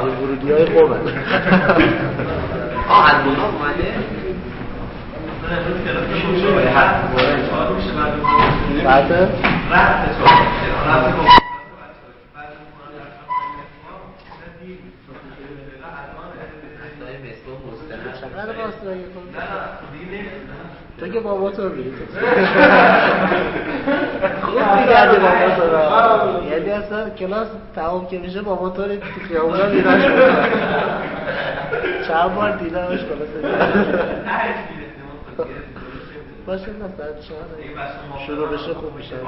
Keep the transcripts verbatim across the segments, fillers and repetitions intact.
اولین ورودی‌های قومه. آه البونا اومده؟ ساعت؟ چقدر واسطه تو که بابا تو بید خوب میگرده بابا تو را یعنی اصلا کلاس تمام که میشه بابا تو رو تو خیابونا میراش بکنم چند بار دیدمش کلاس باشه مثلا شما شروع بشه خوب میشه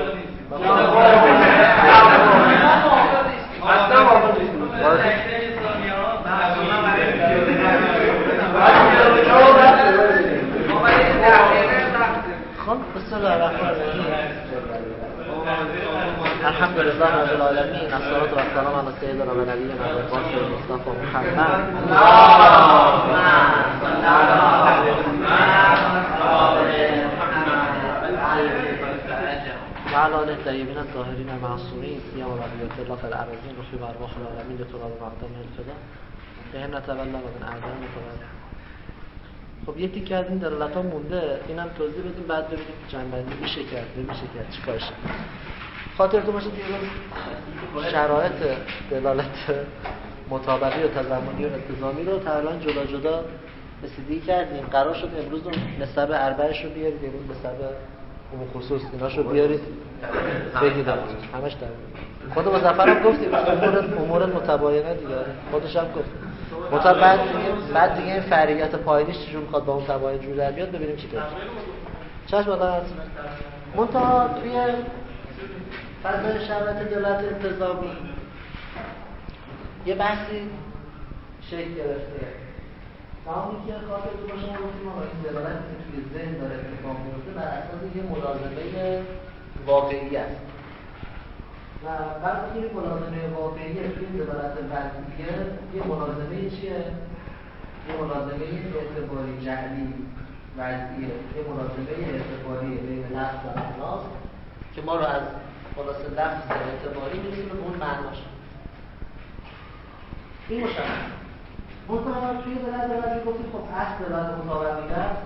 خب بسم الله الرحمن الرحیم الحمد لله رب العالمین الصلاة و السلام علی سیدنا و نبینا محمد مصطفی محمد و علی آله الطیبین الطاهرین المعصومین سیما بقیة الله فی الارضین و فی ارواح العالمین لتراب مقدم الفدا بهن نتولى و من اعدام متولى. خب یه تیکه از این دلالت ها مونده، اینم توضیح بدیم بعد ببینیم جنبندی میشه کرد نمیشه کرد چیکار شه. خاطرتون باشه دیگه شرایط دلالت مطابقی و تضمنی و التزامی رو تقریبا جدا جدا رسیدگی کردیم. قرار شد امروز نسب اربعش رو بیارید، امروز نسب عموم خصوص ایناشو بیارید بگید همش در خود مظفرم گفتیم امور امور متباینه دیگه خودش هم گفت مطابق بعد دیگه بعد دیگه این فرعیت پایینیش چجور میخواد با اون تباین جور در بیاد ببینیم چی پیدا چشم والا هست. منتها توی فضای شرایط دولت انتظامی یه بحثی شکل گرفته. تمامی که خاطرتون باشه ما گفتیم آقا این دلالت که توی ذهن داره اتفاق میفته بر اساس یه ملازمه واقعی است و وقتی که این ملازمه واقعی توی این دلالت وضعیه یه ملازمه چیه؟ یه ملازمه اعتباری جعلی وضعیه، یه ملازمه اعتباری بین لفظ و معناست که ما رو از خلاصه لفظ اعتباری می‌رسیم به اون معناش. این مشخص منطقه توی دلالت وضعی گفتیم خب اصل دلالت مطابقی است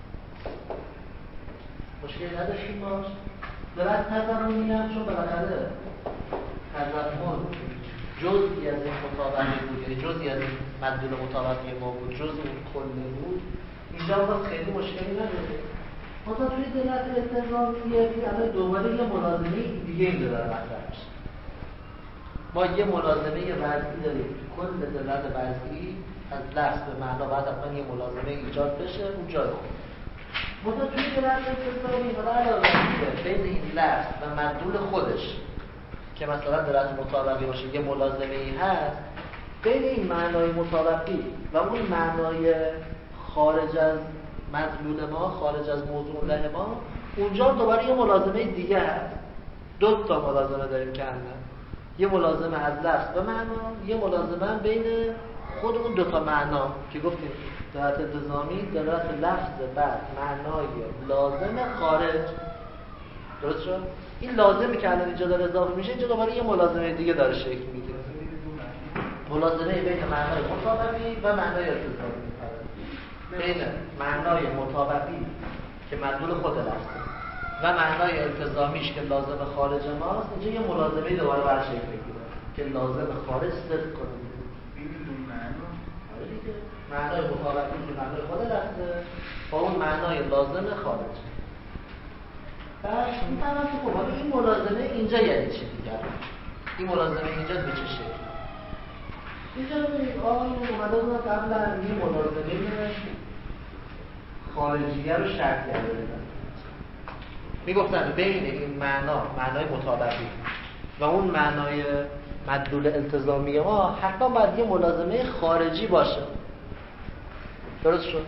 مشکلی نداشتیم باش. دلالت تضمنی هم چون بالاخره تضمن جزئی از این مطابقی بود، یعنی جزئی از این مدلول مطابقی ما بود، جزئی اون کله بود، اینجا باز خیلی مشکلی نداره. منطقه توی دلالت انتظامیه الان دوباره یه ملازمه دیگه این دلالت مطرح میشه. ما یه ملازمه وضعی داریم تو کل دلالت وضعی از لفظ به معنا باید حتما یه ملازمه ایجاد بشه اون جای خود. منطقه توی دلالت انتظامی حالا علاوه بین این لفظ و مدلول خودش که مثلا دلالت مطابقی باشه یه ملازمه ای هست بین این معنای مطابقی و اون معنای خارج از مدلول ما خارج از موضوع له ما اونجا دوباره یه ملازمه دیگه هست. دو تا ملازمه داریم که همه یه ملازمه از لفظ به معنا یه ملازمه بین خود اون دو تا معنا که گفتیم دلالت انتظامی دلالت لفظ بعد معنای لازم خارج. درست شد؟ این لازمی که الان اینجا داره اضافه میشه اینجا دوباره یه ملازمه دیگه داره شکل میگیره. ملازمه بین معنای مطابقی و معنای التزامی. بین معنای مطابقی که مدلول خود لفظه و معنای التزامیش که لازم خارج ماست اینجا یه ملازمه دوباره بر شکل میگیره که لازم خارج صدق کنه. معنای مطابقی که معنای خود لفظه با اون معنای لازم خارج. بعد این طرف خب حالا این ملازمه اینجا یعنی چی دیگر؟ این ملازمه اینجا به چه شکل؟ اینجا ببینید آقای اومده بودن قبلا یه ملازمه خارجیه رو شرط کرده بودن. میگفتن بین این معنا معنای مطابقی و اون معنای مدلول التزامی ما حتما باید یه ملازمه خارجی باشه. درست شد؟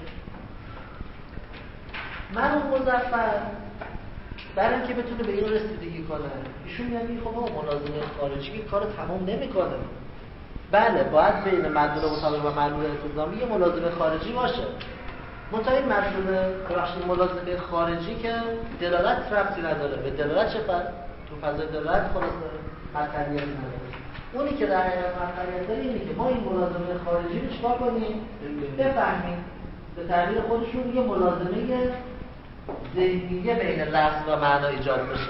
مرحوم مظفر برای اینکه بتونه به این رسیدگی کنه ایشون میگه خب ملازمه خارجی کار تمام نمیکنه. بله باید بین مدلول مطابق و مدلول التزامی یه ملازمه خارجی باشه. منتها این مدلول بخشی ملازمه خارجی که دلالت ربطی نداره به دلالت چه فرق تو فضای دلالت خلاصه مطلعیتی نداره. اونی که در حقیقت مطلب داره اینه که ما این ملازمه خارجی رو چیکار کنیم؟ بفهمیم. به تعبیر خودشون یه ملازمه ذهنیه بین لفظ و معنا ایجاد بشه.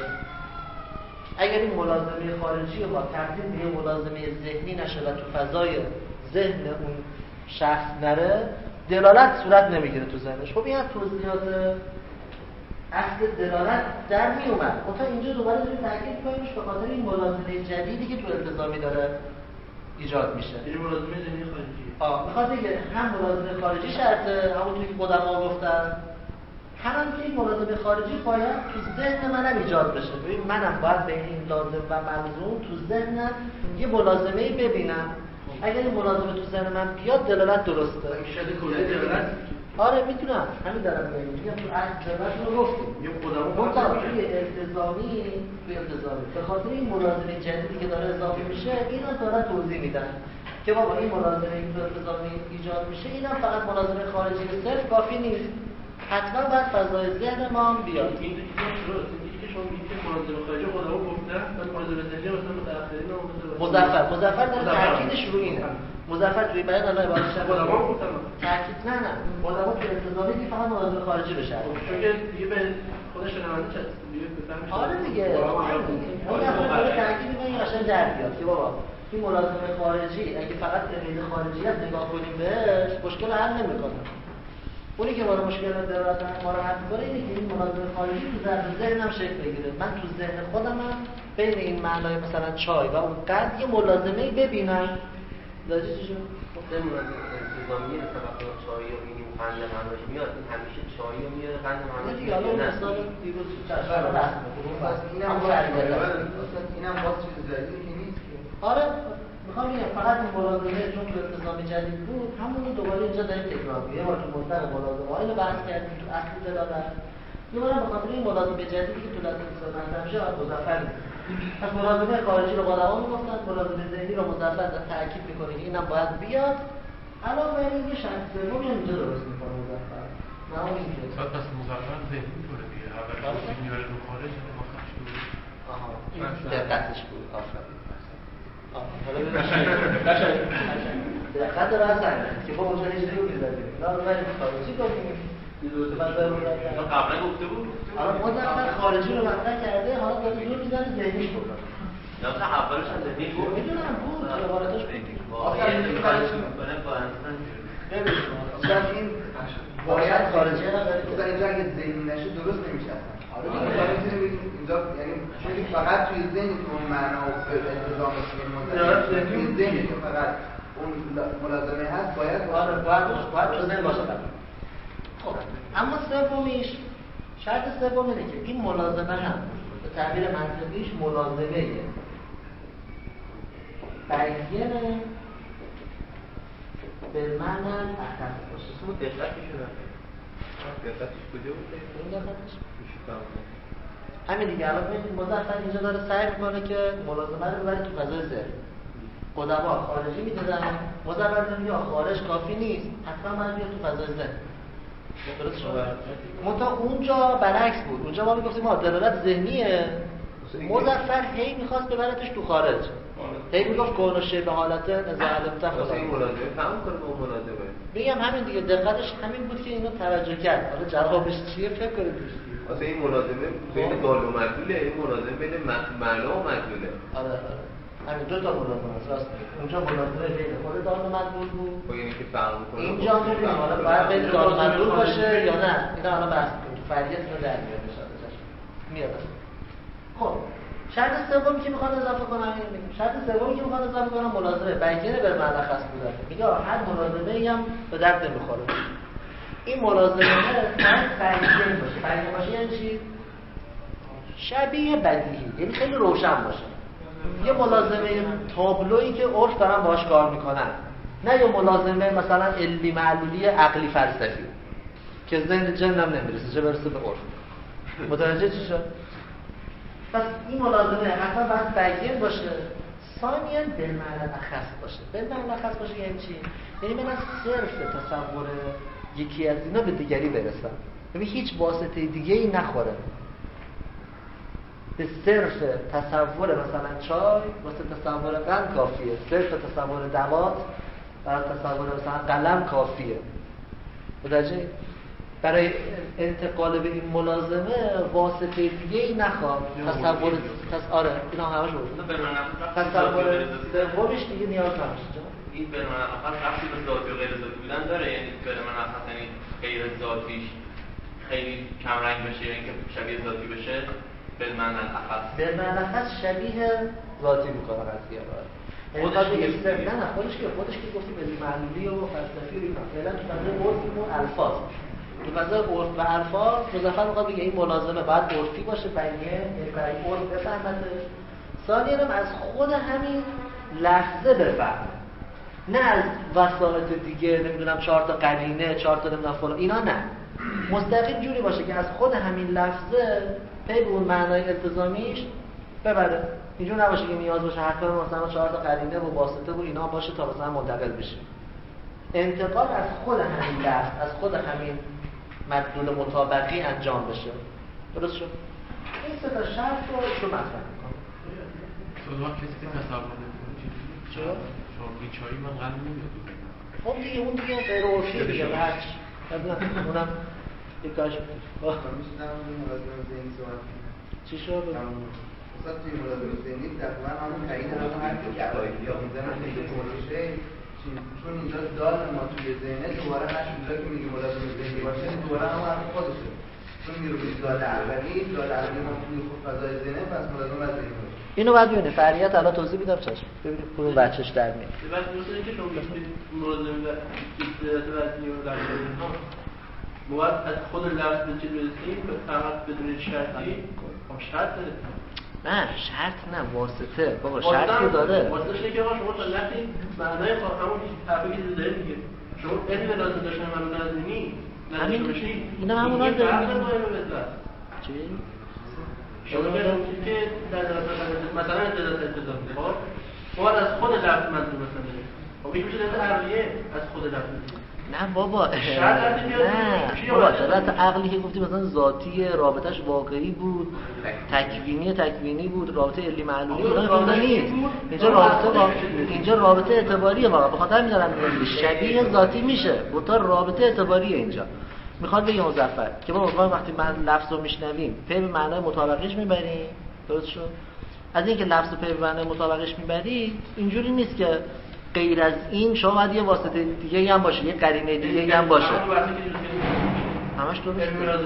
اگر این ملازمه خارجی رو با تبدیل به یه ملازمه ذهنی نشه و تو فضای ذهن اون شخص نره، دلالت صورت نمیگیره تو ذهنش. خب این از توضیحات اصل دلالت در می اومد. تا اینجا دوباره داریم تاکید کنیمش به خاطر این ملازمه جدیدی که تو التزامی داره ایجاد میشه. این ملازمه ذهنی خارجی. آه میخواد که هم ملازمه خارجی شرطه، همونطوری که قدما گفتن، هم که این ملازمه خارجی باید تو ذهن منم ایجاد بشه. ببین منم باید بین این لازم و ملزوم تو ذهنم یه ملازمه‌ای ببینم. اگر این ملازمه تو ذهن من بیاد دلالت درسته. این شده کلی دلالت. آره میتونم. همین دارم میگم. تو اصل دلالت رو گفتیم. یه قدما توی التزامی توی التزامی به خاطر این ملازمه جدیدی که داره اضافه میشه، اینا دارن توضیح میدن که بابا این ملازمه این تو التزامی ایجاد میشه، اینا فقط ملازمه خارجی صرف کافی نیست. حتما باید فضای ذهن ما هم بیاد. این چیزی که شما میگید که ملازمه خارجی قدما گفتن، بعد ملازمه ذهنی مثلا متأخرین و مظفر مظفر داره تاکیدش روی اینه. مظفر توی بیان الله عبادت شد قدما گفتن تاکید نه نه قدما تو التزامی که فقط ملازمه خارجی بشه. چون که دیگه به خودش نمونه چه دیگه بفهمید. آره دیگه. اون دفعه تاکید می‌کنه قشنگ در بیاد که بابا این ملازمه خارجی اگه فقط امید خارجیت نگاه کنیم بهش مشکل حل نمی‌کنه. اونی که ما رو مشکل داره ما رو حل می‌کنه اینه که این ملازمه خارجی تو ذهنم شکل بگیره. من تو ذهن خودم بین این معنای مثلا چای و اون قند یه ملازمه‌ای ببینم. داجی چی شد؟ گفتم التزامی طبقه چایی و میگیم قند معناش میاد، این همیشه چایی و میاره قند معناش دیگه حالا مثلا دیروز چشم بس اینم باز اینم باز چیز جدیدی که نیست که. آره میخوام بگم فقط این ملازمه چون تو التزامی جدید بود همون رو دوباره اینجا داریم تکرار می‌کنیم. یه بار تو مطلق ملازمه اینو بحث کردیم تو اصل دلالت. یه بار به خاطر این ملازمه جدیدی که تو التزام مطرح میشه مظفر پس ملازمه خارجی رو قدما میگفتن، ملازمه ذهنی رو مظفر تاکید میکنه که اینم باید بیاد. علاوه بر این یه شرط سوم اینجا درست میکنه مظفر. نه اون اینکه پس مظفر ذهنی طوره دیگه. اول میاره رو خارج ما خارج بود. آها این دقتش بود. آفرین. حالا دقت رو اصلا که با اونجا هیچ دیگه می‌ذاریم. نه ولی خارجی کنیم. ما قبلا گفته بود. حالا مظفر خارجی رو مطرح کرده، حالا داره زور میزنه ذهنیش بکنه. یا مثلا اولش هم ذهنی بود. میدونم بود که عبارتش بود. آخرین کارش می‌کنه با انسان. ببین مثلا این باید خارجی هم داره. مثلا اینجا اگه ذهنی نشه درست نمیشه اصلا. آره دیگه میتونیم بگیم اینجا یعنی چون فقط توی ذهن که اون معنا و التزام توی توی ذهن که فقط اون ملازمه هست باید آره باید باید تو ذهن باشه. خب اما سومیش شرط سوم اینه که این ملازمه هم به تعبیر منطقیش ملازمه بیانه به معنی اخص باشه. اون دقتش رو دقتش کجا بود؟ اون دقتش همین دیگه. الان ببینید مظفر اینجا داره سعی میکنه که ملازمه رو ببره تو فضای ذهن. قدما خارجی میدادن، مظفر میگه خارج کافی نیست، حتما باید بیاد تو فضای ذهن. درست شد. منتها اونجا برعکس بود. اونجا ما میگفتیم ما دلالت ذهنیه. مظفر هی میخواست ببرتش تو خارج. هی میگفت کون شی به حالت نزاعت تفاضل. این ملازمه فهم کنه با ملازمه. میگم همین دیگه دقتش همین بود که اینو توجه کرد. حالا جوابش چیه فکر کنید. واسه این ملازمه بین دال و مدلوله، این ملازمه بین معنا و مدلوله. آره آره. همین دو تا ملازمه است راست میگی. اونجا ملازمه بین خود دال و مدلول بود. با اینی که فهم کنه. اینجا میبینیم حالا باید بین دال و مدلول باشه یا نه. اینا حالا بحث کنیم. فریت رو در میاد ان شاء الله. میاد. خب شرط سومی که میخواد اضافه کنم اینو میگم. شرط سومی که میخواد اضافه کنم ملازمه بیانه به معنی خاص بوده. میگه هر ملازمه‌ای هم به درد نمیخوره. این ملازمه باید بیانه باشه. بیانه باشه یعنی چی؟ شبیه بدیهی، یعنی خیلی روشن باشه. یه ملازمه تابلویی که عرف دارن باهاش کار میکنن. نه یه ملازمه مثلا علمی معلولی عقلی فلسفی که ذهن جنم نمیرسه، چه برسه به عرف. متوجه چی شد؟ پس این ملازمه حتما باید بیان باشه. ثانیاً بالمعنی اخص باشه. بالمعنی اخص باشه یعنی چی؟ یعنی من از صرف تصور یکی از اینا به دیگری برسم. یعنی هیچ واسطه دیگه ای نخوره. به صرف تصور مثلا چای واسه تصور قند کافیه، صرف تصور دوات برای تصور مثلا قلم کافیه. متوجه؟ برای انتقال به این ملازمه واسطه دیگه ای نخواد. تصور تص... آره اینا همش بود. تصور سومش دیگه نیاز نمیشه. این به من آخر ربطی به ذاتی و غیر ذاتی بودن داره، یعنی به من آخر یعنی غیر ذاتیش خیلی کم رنگ بشه یا اینکه شبیه ذاتی بشه. به من اخص به من اخص شبیه ذاتی میکنه قضیه رو. خودش دیگه دیگه نه نه خودش که خودش که گفتیم علمی معلولی و فلسفی و اینا فعلا تو فضای عرف و الفاظ. تو فضای عرف و الفاظ مظفر میخواد بگه این ملازمه باید عرفی باشه، بیانیه یعنی برای عرف بفهمتش. ثانیاً هم از خود همین لفظه بفهمه، نه از وسایط دیگه نمیدونم چهار تا قرینه چهار تا نمیدونم فلان اینا، نه مستقیم جوری باشه که از خود همین لفظه پی به اون معنای التزامیش ببره. اینجور نباشه که نیاز باشه حتما مثلا چهار تا قرینه و واسطه و اینا باشه تا مثلا منتقل بشه. انتقال از خود همین لفظ، از خود همین مدلول مطابقی انجام بشه. درست شد؟ این سه تا شرط رو شو مطرح می‌کنه. تو کسی که تصور نمی‌کنه چرا؟ شما بیچاری من قلب نمیاد. خب دیگه اون دیگه غیر عرفی دیگه بچ. اونم یک کاش می‌شنم این ملازمه ذهنی صحبت چی شد؟ مثلا توی ملازمه ذهنی تقریبا همون تعیین همون حرفی که یا میزنن خیلی پرشه، چون اینجا دال ما توی ذهنه دوباره هر اونجا که میگه ملازمه ذهنی باشه دوباره همون حرف خودشه، چون میره به دال اولی دال اولی ما توی فضای ذهنه پس ملازمه ذهنی باشه. اینو بعد ببینید فریات الان توضیح میدم چشم ببینید کدوم بچش در میاد. بعد مثلا که شما میگید ملازمه و استعداد وزنی و درجه ها مواد از خود لفظ به چیز برسیم فقط بدون شرطی هم شرط داره. نه شرط نه واسطه بابا شرطی داره. واسطه شده که شما تا لفظی معنای همون حرفی که داره میگه شما علم لازم داشتن منو لازمی همین اینا همونا داریم چی؟ شما که در مثلا استعداد التزام خب مواد از خود لفظ منظور مثلا خب این میشه در عربیه از خود لفظ. نه بابا نه بابا دلالت عقلی که گفتیم مثلا ذاتی رابطش واقعی بود، تکوینی تکوینی بود، رابطه علی معلولی اینا نیست. اینجا رابطه اینجا رابطه اعتباریه واقعا. به خاطر میذارم میگم شبیه ذاتی میشه، بوتا رابطه اعتباریه. اینجا میخواد بگه مظفر که ما وقتی من لفظ رو میشنویم پی به معنای مطابقش میبریم. درست شد؟ از اینکه لفظ رو پی به معنای مطابقش میبری اینجوری نیست که غیر از این شما باید یه واسطه دیگه هم باشه، یه قرینه دیگه هم باشه. همش درست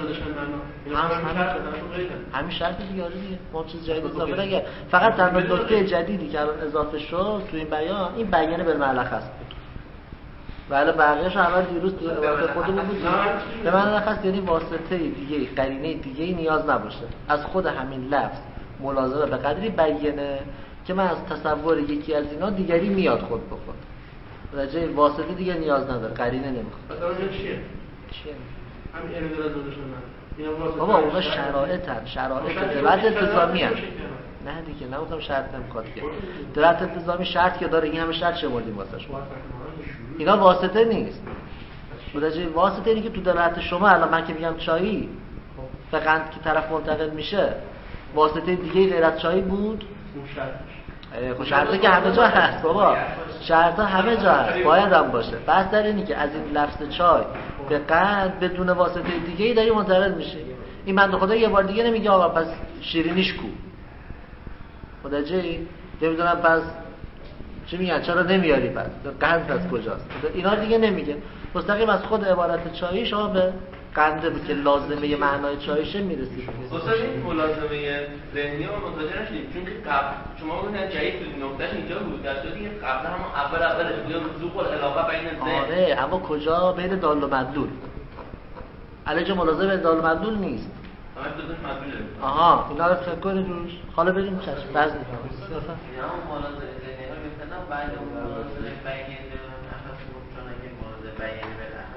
همین شرط دیگه آره دیگه. ما چیز جدید اضافه نگه. فقط تنها نکته جدیدی که الان اضافه شد تو این بیان این بیان بالملخص بود. ولی بقیه‌اش اول دیروز تو عبارت خودمون بود. به معنی ملخص یعنی واسطه دیگه، قرینه دیگه نیاز نباشه. از خود همین لفظ ملازمه به قدری بیانه که من از تصور یکی از اینا دیگری میاد خود به خود. درجه واسطه دیگه نیاز نداره، قرینه نمیخواد. مثلا چیه؟ چیه؟ همین ارادت داداشون من. بابا اونا شرایطن، شرایط دولت التزامی هست. نه دیگه نمیخوام شرط نمیخواد که. دولت التزامی شرط که داره این همه شرط شمردیم واسه شما. اینا واسطه نیست. درجه واسطه اینه که تو دولت شما الان من که میگم چایی به قند که طرف منتقل میشه واسطه دیگه غیر از چایی بود. اون شرطش خب شرطه که همه جا هست بابا، شرطه همه جا هست باید هم باشه. بس در اینی که از این لفظ چای به قند بدون واسطه دیگه ای داری منتقل میشه. این بنده خدا یه بار دیگه نمیگه آقا پس شیرینیش کو متوجهی؟ نمیدونم پس چی میگن چرا نمیاری پس قند از کجاست، اینا دیگه نمیگه. مستقیم از خود عبارت چایی شما به قنده بود که لازمه یه معنای چایشه میرسید. اصلا این ملازمه ذهنی رو متوجه نشدید چون که قبل شما گفتن جایی تو نقطهش اینجا بود در صورتی که قبلا هم اول اولش بود ذوق العلاقه بین ذهن. آره اما کجا بین دال و مدلول. علاوه ملازمه بین دال و مدلول نیست. همش دوتاش مدلوله. آها اینا رو فکر کنید روش. حالا بریم چشم بعضی اینا هم ملازمه ذهنی رو میفهمن بعد اون ملازمه بیانیه نفس چون اگه ملازمه بیانیه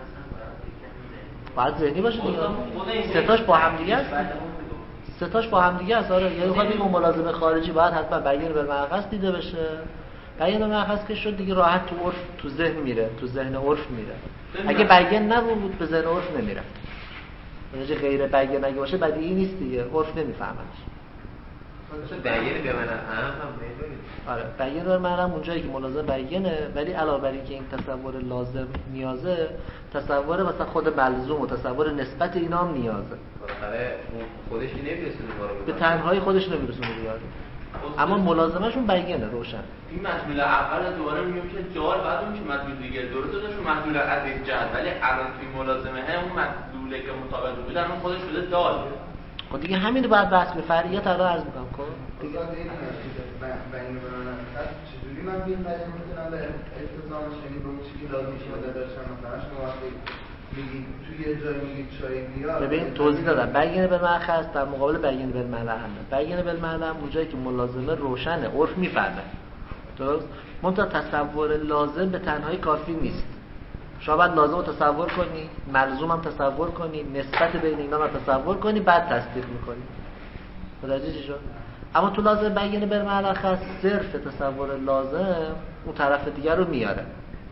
باید ذهنی باشه دیگه. ستاش با هم دیگه است. ستاش با هم دیگه است. آره یعنی خواهد اون ملازمه خارجی باید حتما بیان بالملخص دیده بشه. بیان بالملخص که شد دیگه راحت تو عرف تو ذهن میره، تو ذهن عرف میره. اگه بیان نبود به ذهن عرف نمیره. یعنی غیر بیان اگه باشه بدیهی نیست دیگه، عرف نمیفهمش. بیان به من هم هم میدونید. آره بیان بر معنا اونجایی که ملازم بیانه، ولی علاوه بر اینکه این تصور لازم نیازه، تصور مثلا خود ملزوم و تصور نسبت اینا هم نیازه. بالاخره خودش نمیرسونه ما رو به تنهایی خودش نمیرسونه دیگه. اما ملازمه‌شون بیانه روشن. این مدلول اول دوباره میگم که جال بعد میشه مدلول دیگه درسته داشون مدلول از یک جهت، ولی الان توی ملازمه اون مدلوله که مطابق بود الان خودش شده دال. خب دیگه همین رو بعد بحث به فرعیت الان عرض می‌کنم. خب دیگه این بیان برنامه چجوری من بین بیان میتونم به التزامش، یعنی به اون چیزی که لازم شده داشتم مثلا شما وقتی میگید توی جای میگید چای بیار. ببین توضیح دادم بیان بالمأخذ در مقابل بیان بالمعنى. بیان بالمعنى اونجایی که ملازمه روشنه، عرف میفهمه. درست؟ منتها تصور لازم به تنهایی کافی نیست. شما باید لازم رو تصور کنی، ملزوم هم تصور کنی، نسبت بین اینا رو تصور کنی، بعد تصدیق میکنی. متوجه چی شد؟ اما تو لازم بیان بالمعنى خاص صرف تصور لازم اون طرف دیگر رو میاره.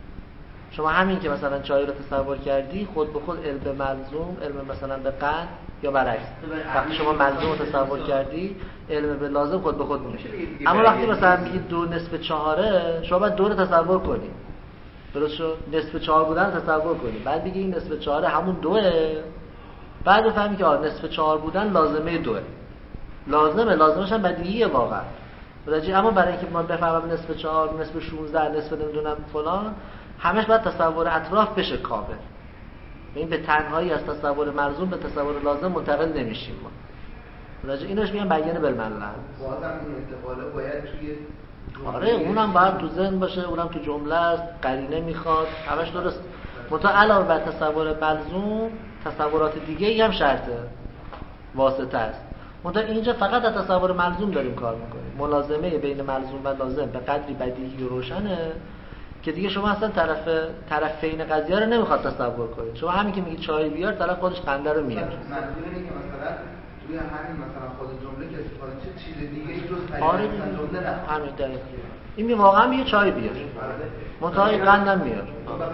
شما همین که مثلا چای رو تصور کردی خود به خود علم به ملزوم، علم مثلا به قند یا برعکس. وقتی شما ملزوم رو تصور کردی علم به لازم خود به خود میشه. اما وقتی مثلا میگی دو نصف چهاره، شما باید دو رو تصور کنی. درست شد؟ نصف چهار بودن تصور کنی، بعد بگی این نصف چهاره همون دوه، بعد بفهمی که آره نصف چهار بودن لازمه دوه. لازمه لازمش هم بدیهیه واقعا. متوجه؟ اما برای اینکه ما بفهمم نصف چهار، نصف شانزده، نصف نمیدونم فلان، همش باید تصور اطراف بشه کامل. این به تنهایی از تصور ملزوم به تصور لازم منتقل نمیشیم ما. متوجه؟ اینوش میگن بیان بالمعنى. بازم این انتقاله باید توی آره اونم باید تو ذهن باشه، اونم تو جمله است، قرینه میخواد، همش درست. منتها علاوه بر تصور ملزوم تصورات دیگه ای هم شرطه، واسطه است. منتها اینجا فقط از تصور ملزوم داریم کار میکنیم. ملازمه بین ملزوم و لازم به قدری بدیهی و روشنه که دیگه شما اصلا طرف طرفین قضیه رو نمیخواد تصور کنید. شما همین که میگید چای بیار، طرف خودش خنده رو میاره. منظور اینه که مثلا توی همین مثلا خود جمله که استفاده چه چیز دیگه ای جز آره جمله نه. همین دقیقاً. این می واقعا میگه چای بیار. منتهای قندم میار.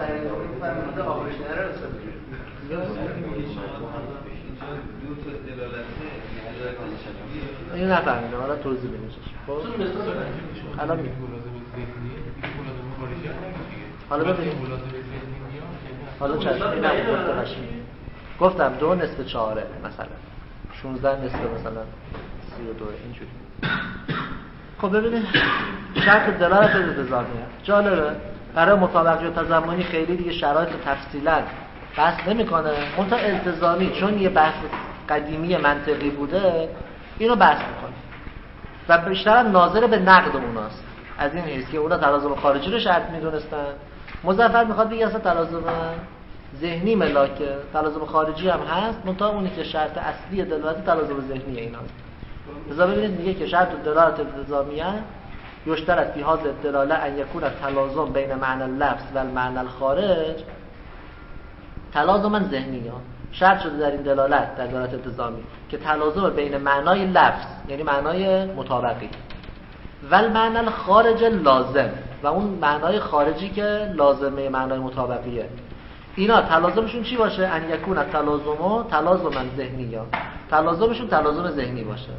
این نفهمیدم، حالا توضیح بدید. خب الان میگم. حالا ببینید. حالا چشم اینم گفته باشیم. گفتم دو نصف چهاره مثلا. شانزده نصف مثلا سی و دو اینجوری. خب ببینید شرط دلالت التزامیه جالبه. برای مطابقت تضمنی خیلی دیگه شرایط تفصیلا بحث نمیکنه. منتها التزامی چون یه بحث قدیمی منطقی بوده اینو بحث میکنه و بیشتر ناظر به نقد اوناست. از این حیث که اونا تلازم خارجی رو شرط میدونستن. مظفر میخواد بگه اصلا تلازم ذهنی ملاکه، تلازم خارجی هم هست، منتها اونی که شرط اصلی دلالت تلازم ذهنی ایناست. لذا ببینید میگه که شرط دلالت التزامیه یشترط فی هذا الدلاله ان یکون تلازم بین معنی اللفظ و المعنی الخارج تلازما ذهنیه. شرط شده در این دلالت در دلالت التزامی که تلازم بین معنای لفظ یعنی معنای مطابقی و المعنی الخارج لازم و اون معنای خارجی که لازمه معنای مطابقیه، اینا تلازمشون چی باشه؟ ان یکون تلازمو تلازما ذهنیه، تلازمشون تلازم ذهنی باشه.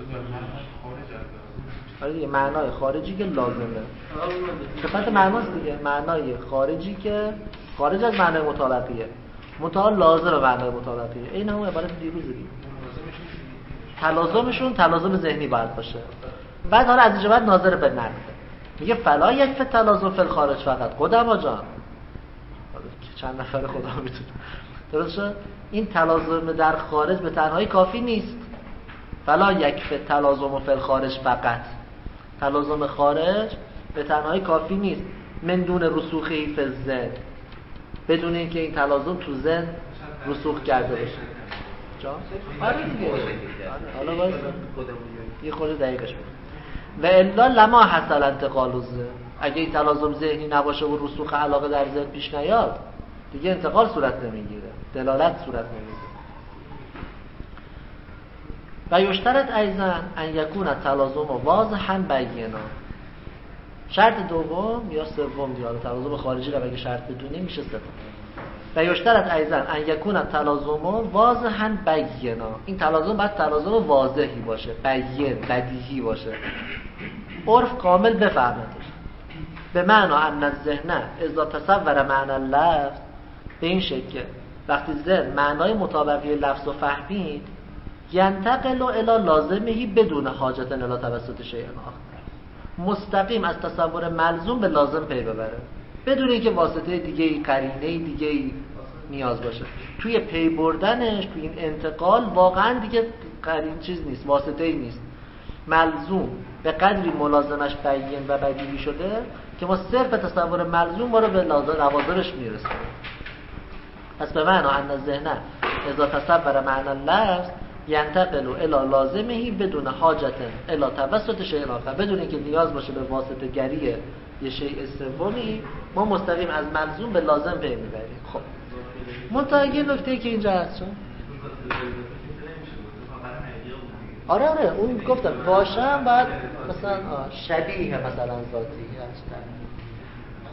آره دیگه معنای خارجی که لازمه. صفت معناست دیگه، معنای خارجی که خارج از معنای مطابقیه مطابق لازم معنای مطابقیه. این همون عبارت دیروز دیگه. تلازمشون تلازم ذهنی باید باشه. بعد حالا از اینجا بعد ناظر به نقد میگه فلا یک فی تلازم فی الخارج فقط. قدما جان چند نفر خدا میتونه درست شد؟ این تلازم در خارج به تنهایی کافی نیست. فلا یک فی تلازم فی الخارج فقط. تلازم خارج به تنهایی کافی نیست من دون رسوخی فی الذهن، بدون اینکه این تلازم تو ذهن رسوخ کرده باشه. جان؟ آره دیگه. حالا وایسا یه خورده دقیقش بود. و الا لما حصل انتقال الذهن. اگه این تلازم ذهنی نباشه و رسوخ علاقه در ذهن پیش نیاد دیگه انتقال صورت نمیگیره، دلالت صورت نمیگیره. و یشترط ایضا ان یکون تلازم واضحا بینا. شرط دوم یا سوم دیگه، تلازم خارجی رو اگه شرط بدونیم میشه سوم. و یشترط ایضا ان یکون تلازم واضحا بینا. این تلازم باید تلازم واضحی باشه، بین، بدیهی باشه، عرف کامل بفهمدش. به معنا ان الذهن اذا تصور معنی اللفظ، به این شکل وقتی ذهن معنای مطابقی لفظ و فهمید، ینتقل الی لازمه بدون حاجت الی توسط شیء آخر، مستقیم از تصور ملزوم به لازم پی ببره بدون اینکه واسطه دیگه، قرینه دیگه نیاز باشه. توی پی بردنش، توی این انتقال واقعا دیگه قرین چیز نیست، واسطه ای نیست، ملزوم به قدری ملازمش بیان و بدیهی شده که ما صرف تصور ملزوم ما رو به نوازرش میرسونه. پس به معنا ان الذهن اذا تصور معنی اللفظ ینتقل الی لازمه بدون حاجت الی توسط شیء آخر، بدون اینکه نیاز باشه به واسطه گری یه شیء سومی، ما مستقیم از ملزوم به لازم پی میبریم. خب منتها یه نکته‌ای که اینجا هست چون آره آره اون گفتم باشه هم باید مثلا شبیه مثلا ذاتی هست. خب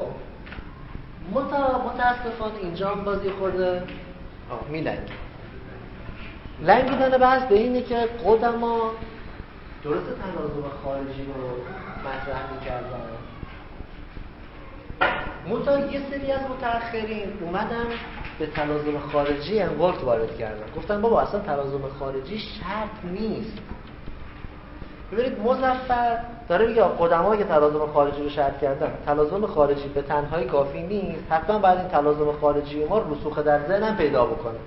متاسفانه اینجا هم بازی خورده میلنگی. لنگیدن بحث به اینه که قدما درست تلازم خارجی رو مطرح میکردن، منتها یه سری از متأخرین اومدن به تلازم خارجی انقلت وارد کردن، گفتن بابا اصلا تلازم خارجی شرط نیست. ببینید مظفر داره میگه قدما که تلازم خارجی رو شرط کردن، تلازم خارجی به تنهایی کافی نیست، حتما باید این تلازم خارجی ما رسوخ در ذهن هم پیدا بکنه.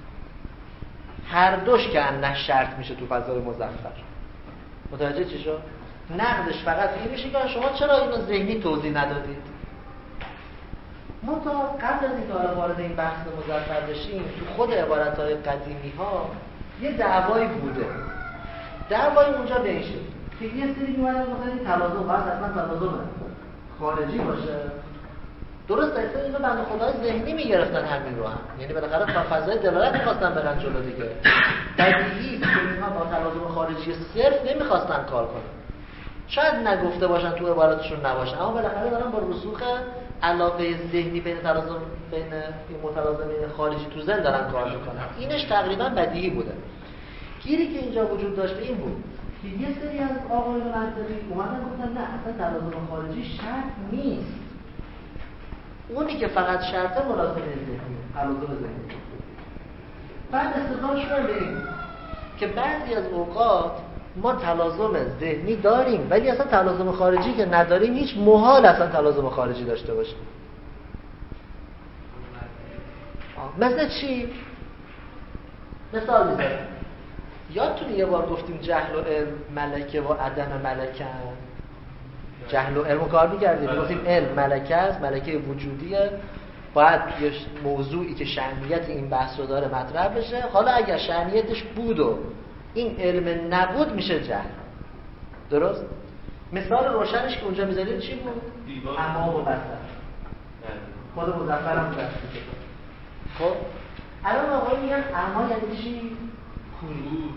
هر دوش که انه شرط میشه تو فضای مظفر. متوجه چی شد؟ نقدش فقط این میشه که شما چرا اینو ذهنی توضیح ندادید؟ منتها قبل از اینکه وارد این بحث مظفر بشیم، تو خود عبارت‌های قدیمی ها یه دعوایی بوده. دعوای اونجا به این شکل که یه سری می‌اومدن مثلا این تلازم باید حتما تلازم خارجی باشه. درست است، اینو بنده خدای ذهنی میگرفتن همین رو هم، یعنی بالاخره تا فضای دلالت می‌خواستن برن جلو دیگه. بدیهی که اینها با تلازم خارجی صرف نمی‌خواستن کار کنن. شاید نگفته باشن تو عباراتشون نباشه، اما بالاخره دارن با رسوخ علاقه ذهنی بین تلازم بین این متلازمین خارجی تو ذهن دارن کار میکنن. اینش تقریبا بدیهی بوده. گیری که اینجا وجود داشته این بود که یه سری از آقایون منطقی اومدن گفتن نه اصلا تلازم خارجی شرط نیست، اونی که فقط شرطه ملازمه ذهنی، تلازم ذهنی. بعد استدلال شدن به این که بعضی از اوقات ما تلازم ذهنی داریم ولی اصلا تلازم خارجی که نداریم هیچ محال اصلا تلازم خارجی داشته باشیم. مثل چی؟ مثال میزنم. یادتونه یه بار گفتیم جهل و علم ملکه و عدم ملکه، جهل و علم رو کار می‌کردیم، گفتیم علم ملکه است، ملکه وجودیه، باید توی موضوعی که شأنیت این بحث رو داره مطرح بشه. حالا اگر شأنیتش بود و این علم نبود میشه جهل. درست؟ مثال روشنش که اونجا میذارید چی بود؟ اما و بسر. خود مظفر هم دست میده. خب الان آقای میگن اما یعنی چی؟ کوری.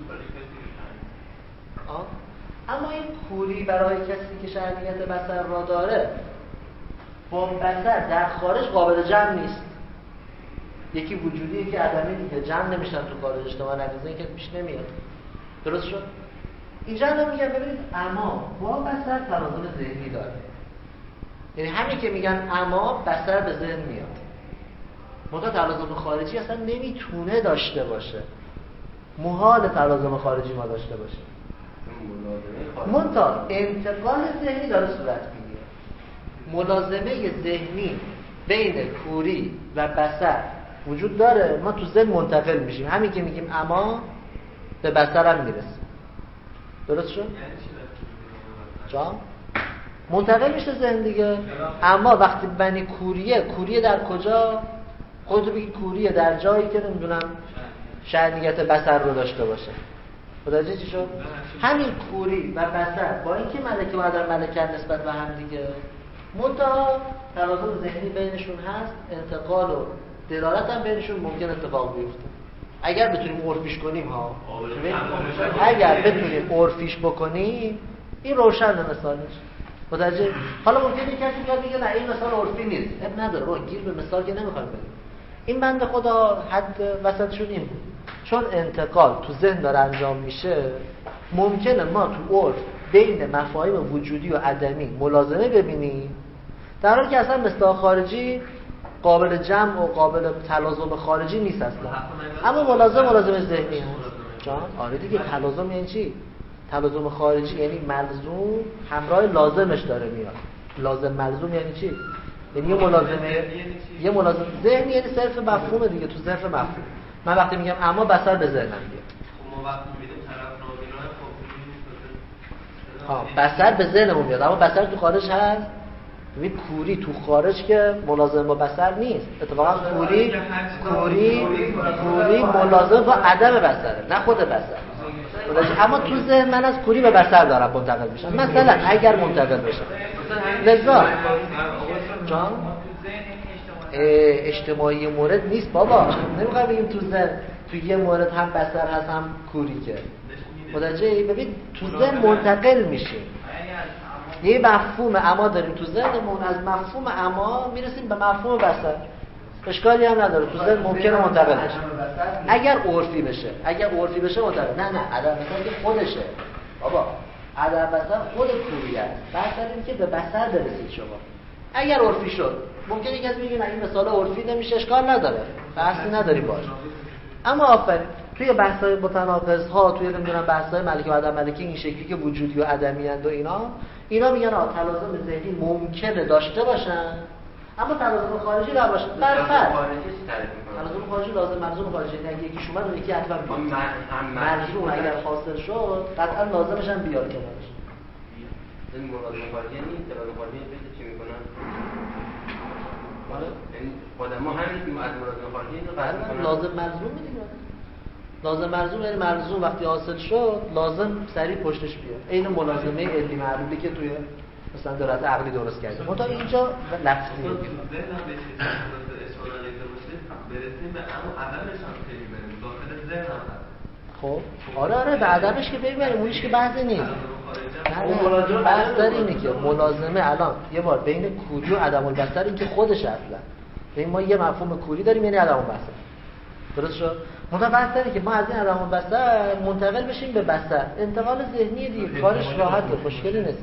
آه؟ اما این کوری برای کسی که شأنیت بصر را داره با بصر در خارج قابل جمع نیست. یکی وجودیه که عدمی دیگه جمع نمیشن تو خارج، اجتماع نقیزه این که پیش نمیاد. درست شد؟ اینجا هم میگن ببینید اما با بصر تلازم ذهنی داره، یعنی همین که میگن اما بصر به ذهن میاد، منتها تلازم خارجی اصلا نمیتونه داشته باشه، محال تلازم خارجی ما داشته باشه. منتها انتقال ذهنی داره صورت میگیره. ملازمه ذهنی بین کوری و بصر وجود داره، ما تو ذهن منتقل میشیم، همین که میگیم اما به بصر هم میرسیم. درست شد؟ جا؟ منتقل میشه ذهن دیگه. اما وقتی بنی کوریه، کوریه در کجا؟ خودتو بگی کوریه در جایی که نمیدونم شأنیت بصر رو داشته باشه. متوجه چی شد؟ همین کوری و بصر با اینکه ملکه و عدم ملکه نسبت به هم دیگه، منتها تلازم ذهنی بینشون هست، انتقال و دلالت هم بینشون ممکن اتفاق بیفته اگر بتونیم عرفیش کنیم ها. اگر بتونیم عرفیش بکنیم این روشن مثالش. متوجه؟ حالا ممکنه کسی بیاد بگه نه این مثال عرفی نیست، اب نداره، با گیر به مثال که نمیخوایم بدیم. این بنده خدا حد وسطشون این بود، چون انتقال تو ذهن داره انجام میشه ممکنه ما تو عرف بین مفاهیم وجودی و عدمی ملازمه ببینیم، در حالی که اصلا مثل خارجی قابل جمع و قابل تلازم خارجی نیست اصلا، اما ملازم ملازم ذهنی هست. جان آره دیگه، تلازم یعنی چی؟ تلازم خارجی یعنی ملزوم همراه لازمش داره میاد. لازم ملزوم یعنی چی؟ یعنی یه ملازمه، یه ملازم ذهنی یعنی صرف مفهوم دیگه، تو صرف مفهوم. من وقتی میگم اما بصر به ذهنم میاد. ما وقتی میگیم طرف نابینا خب ها بصر به ذهنمون میاد، اما بصر تو خارج هست. ببین کوری تو خارج که ملازم با بصر نیست، اتفاقا کوری کوری کوری ملازم با عدم بصره، نه خود بصر. اما تو ذهن من از کوری به بصر دارم منتقل میشم، مثلا اگر منتقل بشم. لذا جان اجتماعی مورد نیست بابا، نمیخوام بگیم تو ذهن تو یه مورد هم بصر هست هم کوری، که متوجهی؟ ببین تو ذهن منتقل میشیم، یه مفهوم اما داریم تو ذهنمون، از مفهوم اما میرسیم به مفهوم بصر، اشکالی هم نداره، تو ذهن ممکنه منتقل بشه اگر عرفی بشه، اگر عرفی بشه منتقل. نه نه عدم بصر که خودشه بابا، عدم بصر خود کوری است، بصر این که به بصر برسید شما. اگر عرفی شد ممکنه یکی از میگه این مثال عرفی نمیشه، اشکال نداره، بحثی نداریم باش. اما آفرین توی بحث‌های متناقض‌ها، توی نمیدونم بحث‌های ملکی و عدم ملکی این شکلی که وجودی و عدمی اند و اینا اینا میگن آ تلازم ذهنی ممکنه داشته باشن اما تلازم خارجی نباشه. برفرض تلازم خارجی لازم ملزوم خارجی، اگه یکیش اومد اون یکی حتما ملزوم اگر حاصل شد قطعا لازمش هم بیاد کنارش. این ملازم خارجی نیست، تلازم خارجی نیست چی میکنن؟ یعنی خودمون همین که از ملازم خارجی اینو قطعا لازم ملزوم میگه. لازم ملزوم یعنی ملزوم وقتی حاصل شد لازم سریع پشتش بیاد، این ملازمه علی معلولی که توی مثلا دولت عقلی درست کرده. منتها اینجا لفظی ذهنم به چیزی اصلا برسیم به اما عدمش هم خیلی بریم داخل ذهنم هست. خب آره آره به عدمش که بریم، اونیش که بحث نیست. نه بحث داره اینه که ملازمه الان یه بار بین کوری و عدم البصر این که خودش اصلا، ببین ما یه مفهوم کوری داریم یعنی عدم البصر، درست شد؟ منتها بحث داره که ما از این عدم البصر منتقل بشیم به بصر، انتقال ذهنی دیگه، کارش راحته، خوشگلی نیست.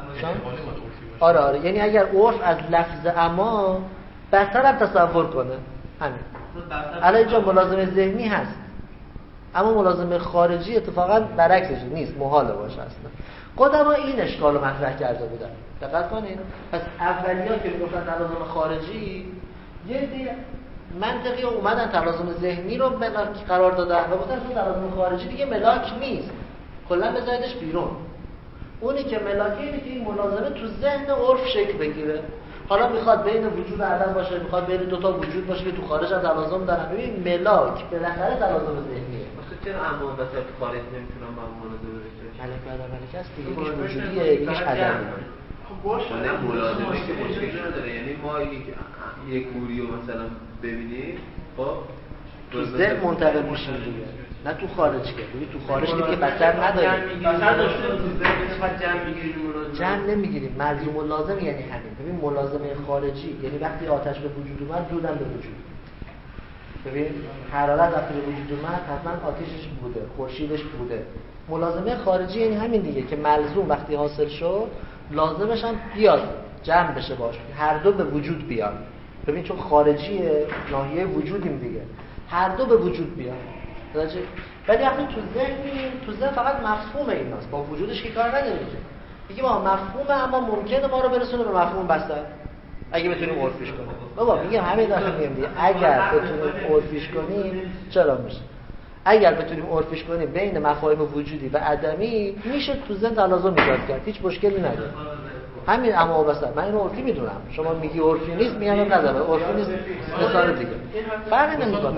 آره آره یعنی اگر عرف از لفظ اما بصر هم تصور کنه همین. الان اینجا ملازمه ذهنی هست اما ملازمه خارجی اتفاقا برعکسش نیست، محاله باشه اصلا. قدما این اشکال رو مطرح کرده بودن، دقت کنین. پس اولیا که میگفتن تلازم خارجی یه دی منطقی اومدن تلازم ذهنی رو ملاک قرار دادن و گفتن اون تلازم خارجی دیگه ملاک نیست، کلا بذاریدش بیرون. اونی که ملاکه اینه که این ملازمه تو ذهن عرف شکل بگیره. حالا میخواد بین وجود و عدم باشه، میخواد بین دو تا وجود باشه که تو خارج از تلازم دارن. ببین ملاک بالاخره تلازم ذهنیه. مثلا چرا اما وسط خارج نمیتونم با ملازمه بشه؟ ملک بعد ملک است دیگه، یکیش وجودیه یکیش عدمی. خب باشه نه ملازمه که مشکلی نداره، یعنی ما یک کوری رو مثلا ببینیم خب تو ذهن منتقل میشیم دیگه، نه تو خارج که. ببین تو خارج که بصر نداریم، بصر داشته تو ذهن فقط جمع میگیریم ملازمه جمع نمیگیریم. ملزوم و لازم یعنی همین. ببین ملازمه خارجی یعنی وقتی آتش به وجود اومد دودم به وجود. ببین حرارت وقتی به وجود اومد حتما آتشش بوده، خورشیدش بوده. ملازمه خارجی یعنی همین دیگه که ملزوم وقتی حاصل شد لازمش هم بیاد جمع بشه باشه، هر دو به وجود بیان. ببین چون خارجیه ناحیه وجودیم دیگه، هر دو به وجود بیان. درسته؟ ولی وقتی تو ذهنیم، تو ذهن فقط مفهوم ایناست، با وجودش که کار نداریم. میگه ما مفهوم اما ممکنه ما رو برسونه به مفهوم بصر اگه بتونیم عرفیش کنیم. بابا میگم همین داخل میگم دیگه، اگر بتونیم عرفیش کنیم چرا میشه؟ اگر بتونیم عرفیش کنیم بین مفاهیم وجودی و عدمی میشه تو ذهن تلازم ایجاد کرد، هیچ مشکلی نداره. همین اما بصر من اینو عرفی میدونم، شما میگی عرفی نیست میگم نداره، عرفی نیست مثال دیگه فرقی نمیکنه.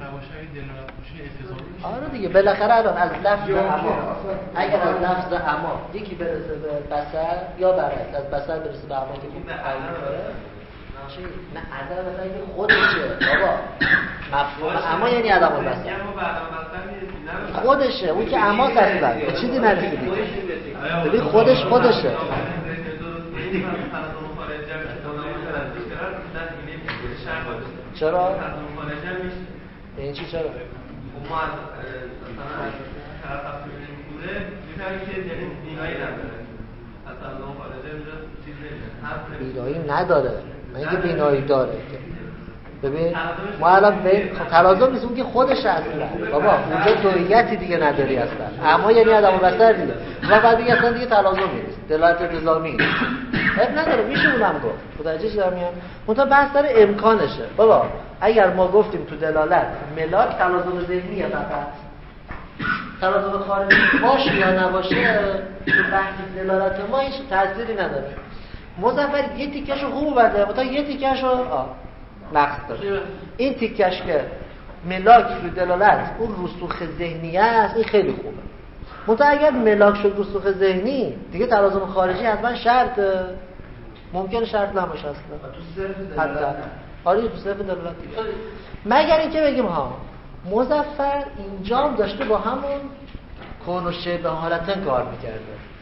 آره دیگه بالاخره الان از لفظ اما، اگر از لفظ اما یکی برسه به بصر یا برعکس از بصر برسه به اما که خوب چی؟ نه عدم مثلا که خودشه بابا، مفهوم اما یعنی عدم البصر خودشه، اون که اما اصلا به چیزی نرسیدی. ببین خودش خودشه چرا؟ این چی چرا؟ ما از مثلا از طرف افریقای کوره می‌فهمیم که یعنی بینایی نداره. اصلا اون خارجه اونجا چیز نمیشه. بینایی نداره. من اینکه بینایی داره. ببین ما الان به تلازم نیست اون که خودش اصلا بابا اونجا دویتی دیگه نداری اصلا اما یعنی عدم بصر دیگه و بعد دیگه اصلا دیگه تلازم نیست دلالت التزامی اب نداره میشه اونم گفت متوجه شدم میام منتها بحث سر امکانشه بابا اگر ما گفتیم تو دلالت ملاک تلازم ذهنیه فقط تلازم خارجی باشه یا نباشه تو بحث دلالت ما هیچ تأثیری نداره مظفر یه تیکشو خوب بده منتها یه تیکشو آ نقص داره این تیکش که ملاک رو دلالت اون رسوخ ذهنی است این خیلی خوبه منتها اگر ملاک شد رسوخ ذهنی دیگه تلازم خارجی حتما شرطه ممکنه شرط نباشه اصلا تو صرف دلالت آره تو صرف دلالت دیگه مگر اینکه بگیم ها مظفر اینجام داشته با همون کون و شبه حالتن کار میکرده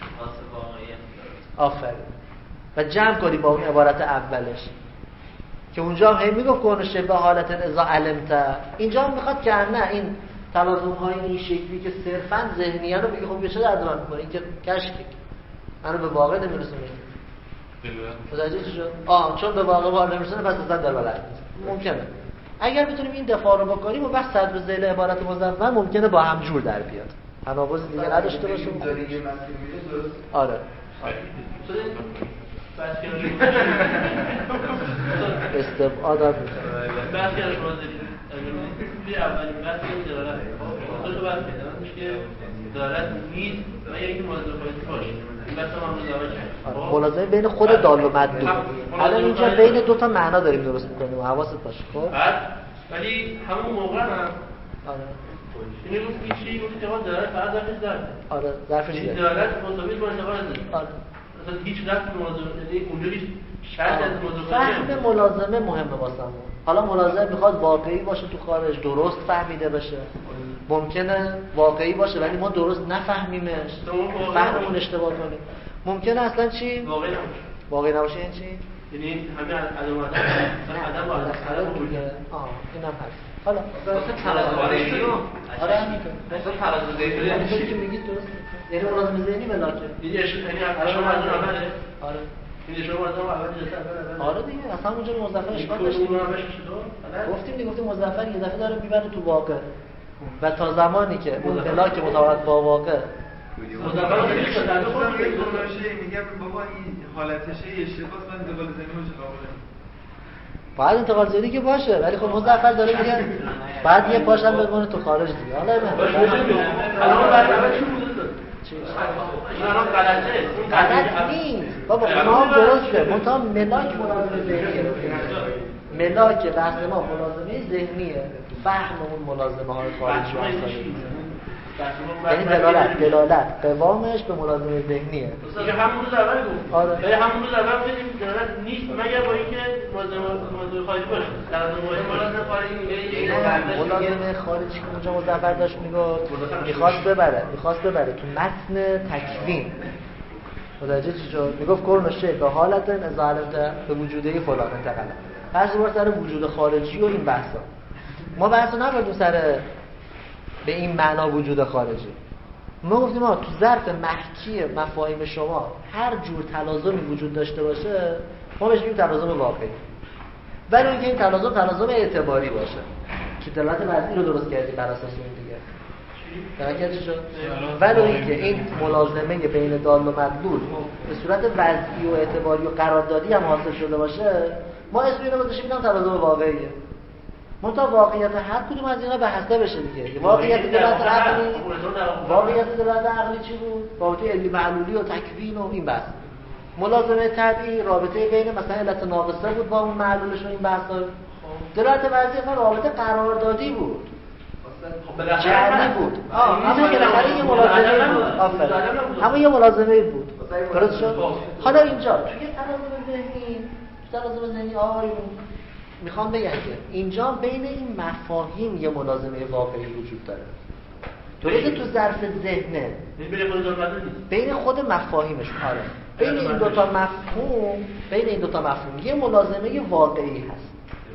آفرین و جمع کنی با اون عبارت اولش که اونجا هم میگفت کون و شبه حالتن اذا علمت اینجا هم میخواد که نه این تلازم های این شکلی که صرفا ذهنیه رو بگی خب چه ادوان کنه این که کشکی منو به واقع نمیرسونه متوجه چی شد؟ آه چون به واقع واقع نمیرسونه پس اصلا دلالت نیست ممکنه اگر بتونیم این دفاع رو بکنیم و بس صدر و ذیل عبارت مظفر ممکنه با هم جور در بیاد تناقض دیگه نداشته باشه آره استبعاد هم میکنه بحثی از بی اولین بحثی این دلالت خب تو بحث میدونم که دلالت نیست و یا اینکه ملازمه خواهدی باشه این بحث هم هم مزاوجه ملازمه بین خود دال و مدلول الان اینجا بین دو تا معنا داریم درست میکنیم و حواست باشه خب بعد ولی همون موقع هم آره اینه گفت که چی گفت که ما دلالت فقط ظرفش ظرفه آره ظرفش این دلالت مساوی با انتقال نداره آره اصلا هیچ رفت ملازمه اونجا هیچ شرط از ملازمه فهم ملازمه مهمه واسمون حالا ملازمه میخواد واقعی باشه تو خارج درست فهمیده باشه ممکنه واقعی باشه ولی ما درست نفهمیمش فهممون اشتباه کنیم ممکنه اصلا چی واقعی نباشه واقعی نباشه این چی یعنی همه عدم آدم عدم آدم آدم دیگه آه اینم هست حالا مثلا تلازم آره همینطور مثلا تلازم ذهنی همونطور که میگید درست یعنی ملازمه ذهنی ملاکه یعنی یعنی شما از عمله آره این شما از اول جلسه آره دیگه اصلا اونجا مظفر اشکال داشتیم گفتیم دیگه گفتیم مظفر یه دفعه داره میبره تو واقع و تا زمانی که اون ملاک متوافق با واقع مظفر خیلی شده خودم میگم بابا این حالتشه اشتباهه من انتقال ذهنی رو قبول بعد انتقال ذهنی که باشه ولی خب مظفر داره میگه بعد یه پاشم بگونه تو خارج دیگه حالا من الان بعد اول چی بود الان غلطه غلط نیست بابا ما هم درسته منتها ملاک ملازمه ذهنیه ملاک بحث ما ملازمه ذهنیه فهم اون ملازمه های خارجی یعنی دلالت دلالت قوامش به ملازمه ذهنیه دیگه همون روز اول گفت آره ولی همون روز اول گفتیم دلالت نیست مگر با اینکه ملازمه خارجی باشه در ملازمه خارجی میگه ملازمه خارجی که اونجا مظفر داشت میگفت میخواست ببره میخواست ببره تو متن تکوین متوجه چی شد میگفت کون شی به حالت اذا علمت به وجوده فلان انتقال پس بر سر وجود خارجی و این بحثا ما بحثو نبردیم سر به این معنا وجود خارجی ما گفتیم ما تو ظرف محکی مفاهیم شما هر جور تلازمی وجود داشته باشه ما بهش میگیم تلازم واقعی ولی اینکه این تلازم تلازم اعتباری باشه که دلالت وضعی رو درست کردیم بر اساس اون دیگه درک چی شد ولی اینکه این ملازمه بین دال و مدلول به صورت وضعی و اعتباری و قراردادی هم حاصل شده باشه ما اسم اینو گذاشتیم میگم تلازم واقعیه منتها واقعیت هر کدوم از اینا به حسب بشه دیگه واقعیت دلالت عقلی واقعیت دلالت عقلی چی بود رابطه علی معلولی و تکوین و این بحث ملازمه طبیعی رابطه بین مثلا علت ناقصه بود با اون معلولش و این بحثا دلالت وضعی رابطه قراردادی بود جعلی بود آه اما بالاخره یه ملازمه بود آفرین اما یه ملازمه بود درست شد حالا اینجا توی تلازم ذهنی تلازم ذهنی آقایون میخوام بگم که اینجا بین این مفاهیم یه ملازمه واقعی وجود داره درسته تو ظرف ذهنه بین خود مفاهیمش آره بین این دوتا مفهوم بین این دوتا مفهوم یه ملازمه واقعی هست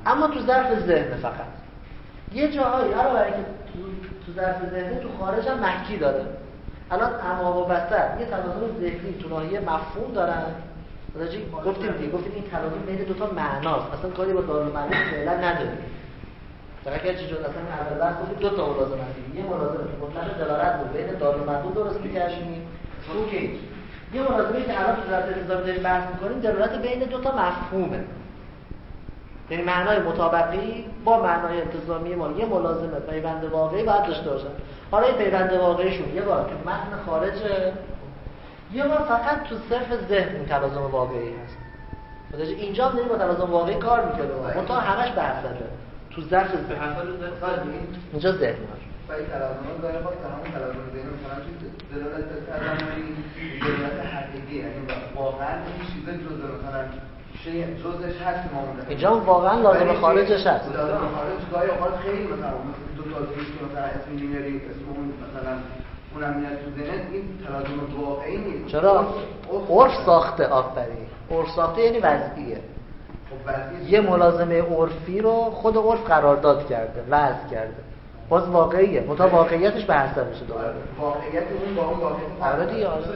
اما تو ظرف ذهن فقط. یه جاهایی علاوه بر اینکه تو تو ظرف ذهن تو خارج هم محکی داره. الان اما و بسط یه تلازم ذهنی تو ناحیه مفهوم دارن. راجی گفتیم دیگه گفتیم این تلازم بین دو تا معناست. اصلا کاری با دارالمعلوم فعلا نداره. فقط یه چیزی اصلا اول بحث گفتیم دو تا ملازمه هست. یه ملازمه که مطلق دلالت بود بین دارالمعلوم درست می‌کردیم. اوکی. یه ملازمه‌ای که الان تو ظرف التزامی داریم بحث می‌کنیم دلالت بین دو تا مفهومه. یعنی معنای مطابقی با معنای التزامی ما یه ملازمه پیوند واقعی باید داشته باشن. حالا این پیوند واقعیشون یه بار تو متن خارجه یه بار فقط تو صرف ذهن این تلازم واقعی هست. متوجه اینجا هم داریم با تلازم واقعی کار می‌کنه. منتها همش بحث داره. تو ظرف ذهن اینجا ذهن هست. فای تلازم داره با تمام تلازم ذهن مثلا چیز دلالت تلازمی دلالت حقیقی یعنی واقعا این چیزا جزء مثلا شیء جزءش هست ما اون اینجا واقعا لازم خارجش هست. لازم خارج گاهی اوقات خیلی مثلا دو تا چیز که مثلا اسم میاری اسم اون مثلا اونم میاد تو ذهن این تلازم واقعی نیست. چرا عرف ساخته آفرین. عرف ساخته یعنی وضعیه. یه ملازمه عرفی رو خود عرف قرارداد کرده، وضع کرده. باز واقعیه. منتها واقعیتش به حساب میشه دوباره. واقعیت اون با اون واقعیت آره دیگه آره.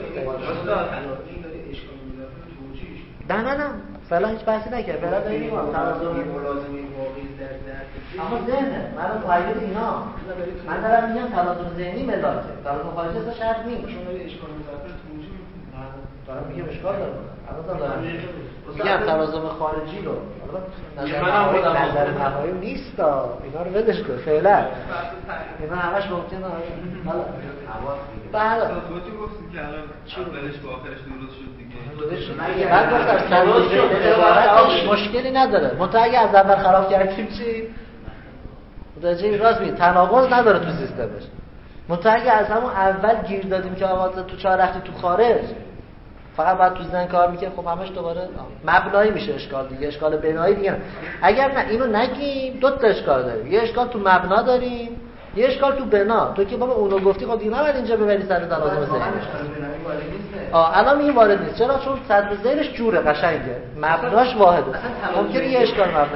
نه نه نه. فعلا هیچ بحثی نکرد. فعلا داریم ما تلازم ملازمه واقعی در در اما ذهنه. من رو قاعده اینا. من دارم میگم تلازم ذهنی ملاکه. تلازم خارجی اصلا شرط نیست. شما دارید اشکال مضافه توجیه دارم میگم اشکال داره. الان دارم میگم تلازم خارجی رو. الان نظر نهایی نیست تا اینا رو بدش کن فعلا. اینا همش ممکنه حالا بله. توجیه گفتید که الان اولش با آخرش درست شد دیگه. من گفتم تلازم عبارتش مشکلی نداره. منتها اگه از اول خراب کردیم چی؟ متوجه راست میگی تناقض نداره تو سیستمش. منتها اگه از همون اول گیر دادیم که آقا تو چهار رفتی تو خارج فقط باید تو ذهن کار میکنه خب همش دوباره مبنایی میشه اشکال دیگه اشکال بنایی دیگه. اگر نه اینو نگیم دو تا اشکال داریم. یه اشکال تو مبنا داریم یه اشکال تو بنا. تو که بابا اونو گفتی خب دیگه نباید اینجا ببری سر تلازم ذهنی. آه الان این وارد نیست. چرا؟ چون صدر ذهنش جوره قشنگه مبناش واحده. ممکنه یه اشکال مبنا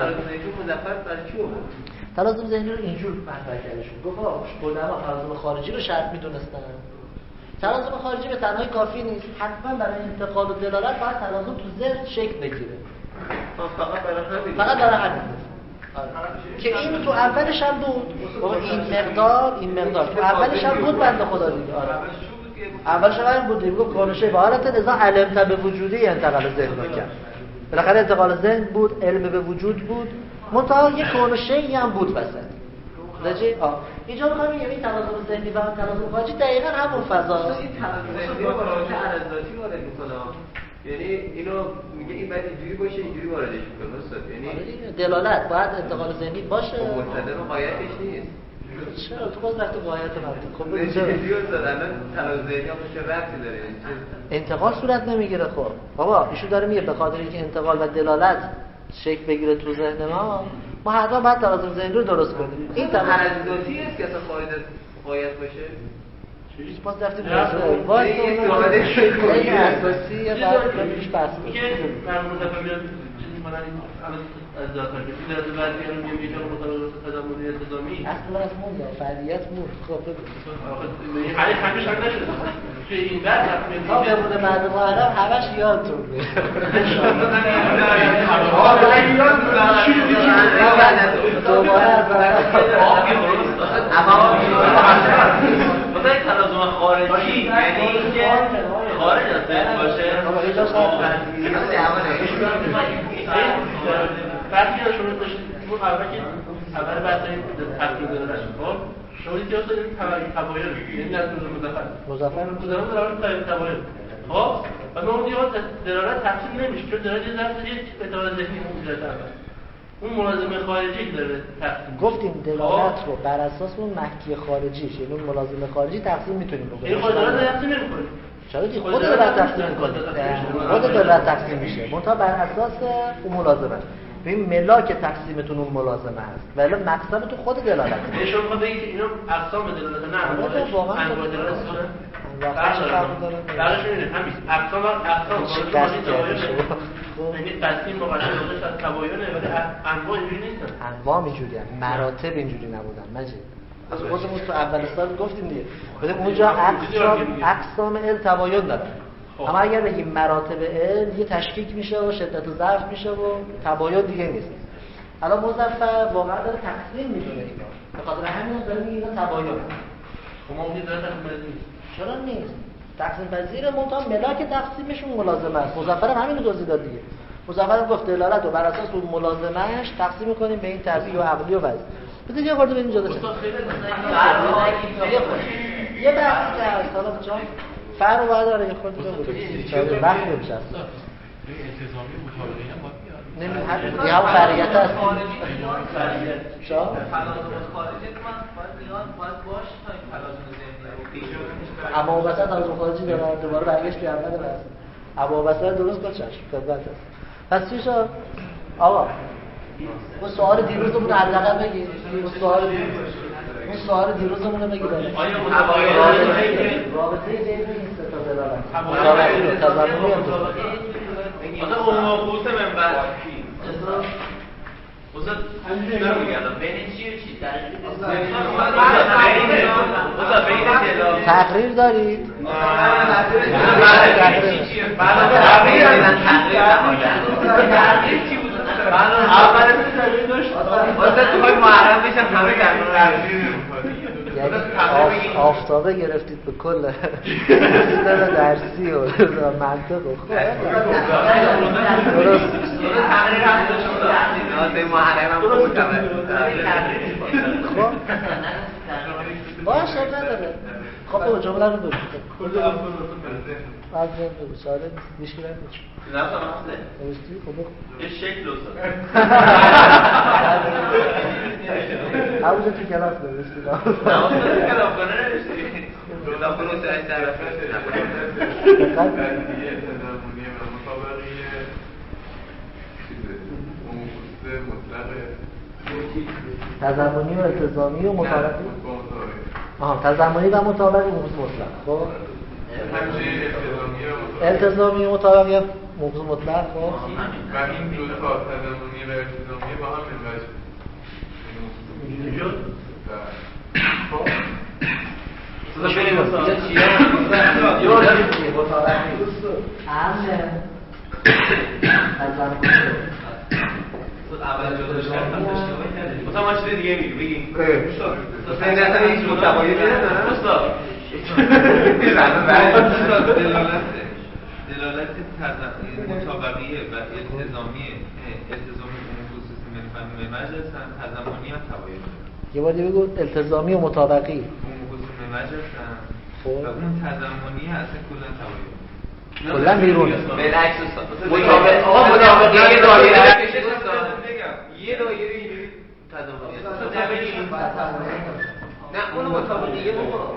تلازم ذهنی رو اینجور مطرح کردشون. گفت آقا قدما تلازم خارجی رو شرط میدونستن. تلازم خارجی به تنهایی کافی نیست. حتما برای انتقال و دلالت باید تلازم تو ذهن شکل بگیره. فقط برای همین. فقط برای همین. که این تو اولش هم بود. بابا این مقدار این مقدار تو اولش هم بود بنده خدا دیگه. آره. اولش هم بود دیگه. گفت کانشه به حالت نزا علم به وجودی انتقال ذهن می‌کرد. بالاخره انتقال ذهن بود، علم به وجود بود. منتها یک کانشه‌ای هم بود وسط. درجه آ اینجا می‌خوام بگم این تلازم ذهنی و تلازم خارجی دقیقاً همون فضاست. این تلازم ذهنی رو برای ارزاتی وارد می‌کنه. یعنی اینو میگه این باید اینجوری باشه اینجوری واردش می‌کنه استاد. یعنی دلالت باید انتقال ذهنی باشه. مبتدا و غایتش نیست. چرا تو باز وقتی غایت منطق خب اینجا ویدیو دادن تلازم ذهنی هم چه ربطی داره؟ انتقال صورت نمیگیره. خب بابا ایشون داره میگه به خاطر اینکه انتقال و دلالت شکل بگیره تو ذهن ما ما حتما باید تلازم ذهنی رو درست کنیم. این ارزاتی است که اصلا خارج از غایت باشه. چیزی باز رفتیم درست وای تو این اساسی یه بعد پیش بحث کنیم که در مورد میاد چیزی می‌کنن الان از ذات که در بعضی رو میگم یه جور مطابق تضامنی التزامی اصلا از مون فعالیت مون خب یعنی حالی همیش هم نشد که این بعد ما به مورد بعد محرم همش یادتون میاد دوباره از اما مثلا این تلازم خارجی یعنی اینکه خارج از ذهن باشه بعدی رو شروع داشتیم اون اول که اول بحث این تفکیک دادنش خب شما دیگه اصلا این تبایر یعنی از روز مظفر مظفر مظفر دارم تبایر خب و ما دیگه دلالت تقسیم نمیشه چون دلالت یه ظرف یه اطلاع ذهنی موجود اول اون ملازمه خارجی که داره تقسیم گفتیم دلالت رو بر اساس اون محکی خارجیش یعنی اون ملازمه خارجی تقسیم میتونیم بکنیم این خود دلالت تقسیم نمی‌کنه چرا دیگه خود دلالت تقسیم می‌کنه خود دلالت تقسیم میشه منتها بر اساس اون ملازمه ببین ملاک تقسیمتون اون ملازمه هست ولی مقصد تو خود دلالت شما می‌خواید بگید اینا اقسام دلالت نه واقعا انواع دلالت واقعا چه فرقی داره درش می‌بینید همین اقسام اقسام یعنی قسیم مقدماتش از تباینه ولی انواع اینجوری نیستن. انواع اینجوری هستن، مراتب اینجوری نبودن. مجید از خودمون تو اول سال گفتیم دیگه. ببین اونجا اقسام اقسام علم تباین داره. اما اگر بگیم مراتب علم یه تشکیک میشه و شدت و ضعف میشه و تباین دیگه نیست. الان مظفر واقعا داره تقسیم میکنه اینا. به خاطر همین داره میگه اینا تباین. شما اون داره تقسیم پذیر چرا نیست؟ تقسیم پذیر منتها ملاک تقسیمشون ملازمه است. مظفر هم همین رو توضیح داد دیگه. مظفر گفت دلالت رو بر اساس اون ملازمه‌اش تقسیم می‌کنیم به این طبیعی و عقلی و وضعی. بذار یه خورده بریم جلوتر. یه بحثی که از حالا جان فرق باید داره یه خورده بگیم. چرا وقت نمیشه اصلا. التزامی مطالعه هم باید نمی‌دونم یه هم فریت هست. فریت. شما تلازم خارجی من باید بیان باید باش تا این تلازم ذهنی رو اما وسط تلازم خارجی داره دوباره برگشت به اول بحث. اما وسط درست کن چشم خدمت هست. پس چی شد؟ آقا اون سوال دیروزمون حداقل بگید. اون سوال اون سوال دیروزمون رو بگید. آیا رابطه بین این سه تا دلالت مطابقی رو تضمنی انتظامی مثلا اون خصوص منبع استاد همینجوری میگم بین چی و چی استاد بین دلالت تقریر دارید؟ تقریر چی بود؟ اول تقریر داشت استاد تو های محرم میشم همه تقریر یعنی آفتابه گرفتید به کل سیستم درسی و منطق و خب درست تقریر هم داشت محرم هم بود خب باشه نداره خب تو جمله رو بگو از بگو ساده نیست مشکل نیست نه تا مسئله نوشتی خب بگو یه شکل استاد همونجا تو کلاس نوشتی نه استاد تو کلاس نوشتی کلاس نوشتی از طرف قضیه تضمنی و مطابقی چیزه مطلقه تضمنی و التزامی و مطابقی آها تضمنی و مطابقی موضوع مطلق خب التزامی و مطابقی موضوع مطلق خب و این دو تا تضمنی و التزامی با هم منوجه شد خب استاد بریم استاد چیه یه مطابقی امن تضمنی اول جدا کردم اشتباهی کردیم مثلا ما چیز دیگه میگیم بگیم استاد مثلا این متباینی نداره استاد دلالت دلالت مطابقیه و التزامی التزامی اون خصوص منفعل مجلس هم تضمنی هم تباین یه بار دیگه بگو التزامی و مطابقی اون خصوص مجلس هم خب و اون تضمنی اصلا کلا تباین کلا بیرونه بالعکس استاد مطابق آقا مطابقی یه دایره بکشه استاد یه دایره اینجوری تضمنی استاد نه اون مطابقی یه بابا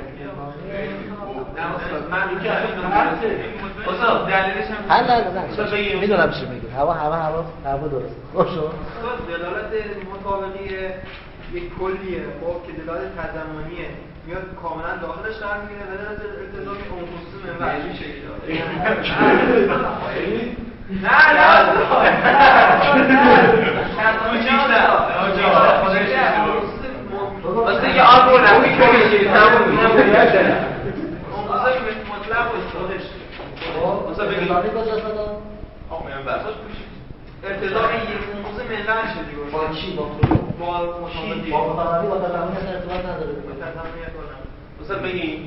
نه استاد من میگم استاد دلیلش هم حل حل نه میدونم چی میگی هوا هوا هوا هوا درست خوب شد دلالت مطابقی یک کلیه خب که دلالت تضمنیه میاد کاملا داخلش قرار میگیره و دلالت التزامی اون خصوص منبع این شکل نه نه واسه یه آب رو نمی کنی تمام میشه اون خصوص مطلق و خودش مثلا بگید کجا دادم آقا من بحثش ارتضاع یک موضوع ملت شدی با چی با با مطابقی با مطابقی با تضمنی اصلا ارتباط نداره تضمنی کنم مثلا بگیم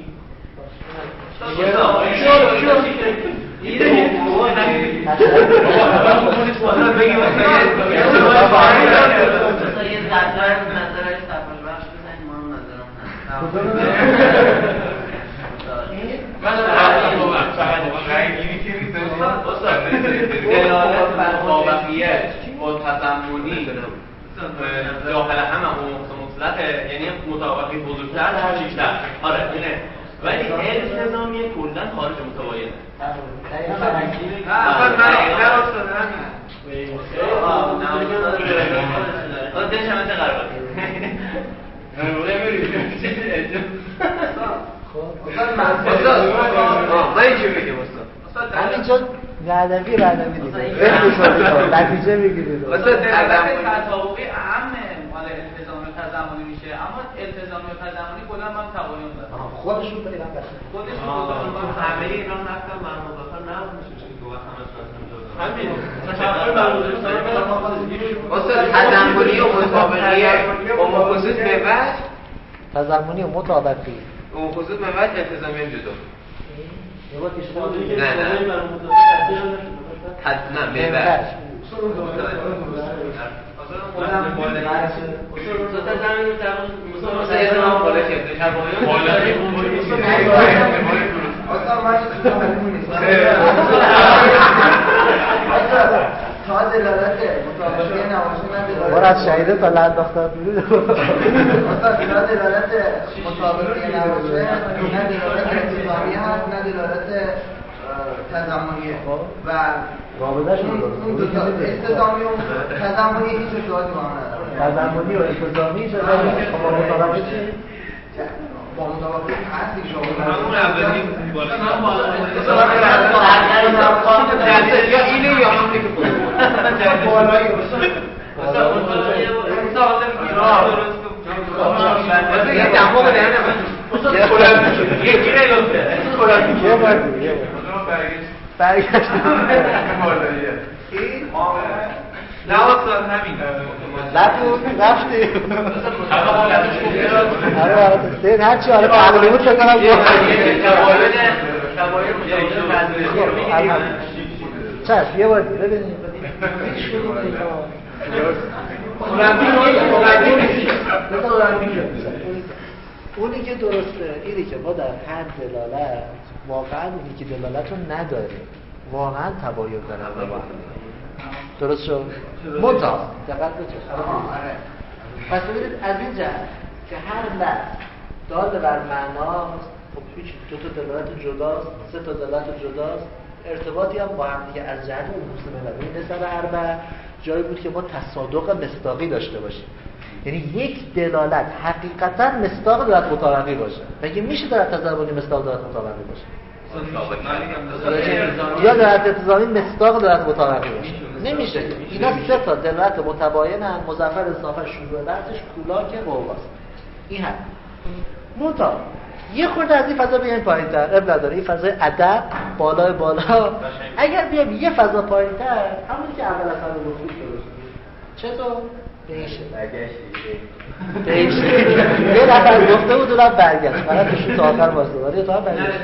دلالت بر مطابقیت با تضمنی داخل همه اون مطلقه یعنی مطابقی بزرگتر کوچیک‌تر آره اینه ولی التزامی کلا خارج متباینه اصلا نه نه استاد همین آه دلش همه قرار خب من اینجا بعدمی بعدمی دیگه بفرمایید نتیجه میگیرید واسه دلالت تطابقی اهم مال التزامی و تضمنی میشه، اما التزامی و تضمنی کلا هم تباین داره. خودشون پیدا کردن خودشون همه اینا حتی مرموزات نقض میشه چون دو وقت همش واسه همین مثلا مرموزات واسه تضمنی و مطابقی با خصوص به وجه تضمنی و مطابقی اون خصوص به وجه التزامی هم جدا یه بار اشتباه نه نه حد نه به وجه مثلا یه زمان بالا که اصلا من چیزا معلوم نیست تا دلالت مطابقی نباشه نه دلالت مراد شهیده تا لنداختن بیرون اصلا تا دلالت مطابقی نباشه نه دلالت التزامی هست نه دلالت تضمنیه و رابطه شون اون دو تا التزامی و تضمنی هیچ ارتباطی با هم نداره. تضمنی و التزامی چه با مطابقه چی؟ با مطابقه هست دیگه شما همون اولی بالا یا اینه یا همونه که خود بالایی مثلا اون مثلا یه دماغ در نمید یکی نگفته یه بار دیگه برگشت نه اصلا همین رفت رفتی آره آره سین هرچی آره تقریبا بود فکر کنم چشم یه بار دیگه ببینید هیچ کدوم اونی که درسته اینی که ما در هر دلالت واقعا اونی که دلالت رو نداره واقعا تباین داره با هم درست شد؟ متا دقت بچه پس ببینید از این جهت که هر لفظ دال بر معناست، خب هیچ دو تا دلالت جداست، سه تا دلالت جداست، ارتباطی هم با هم دیگه از جهت اون مسلمه این نسبت اربع جایی بود که ما تصادق مصداقی داشته باشیم، یعنی یک دلالت حقیقتا مصداق دلالت مطابقی باشه. مگه میشه دلالت تضمنی مصداق دلالت مطابقی باشه؟ یا دلالت التزامی مصداق دلالت مطابقی باشه؟ نمیشه. اینا سه تا دلالت متباینن، مظفر اضافه شروع بحثش کولاک قواست. این هم متا یه خورده از این فضا بیاین پایین‌تر، اب نداره این فضای ادب بالای بالا. اگر بیایم یه فضا پایین‌تر، همونی که اول از همه گفتیم درست. چطور؟ بیشه بیشه یه نفر گفته بود اونم برگشت فقط توشون تا آخر واسه ولی تو هم برگشت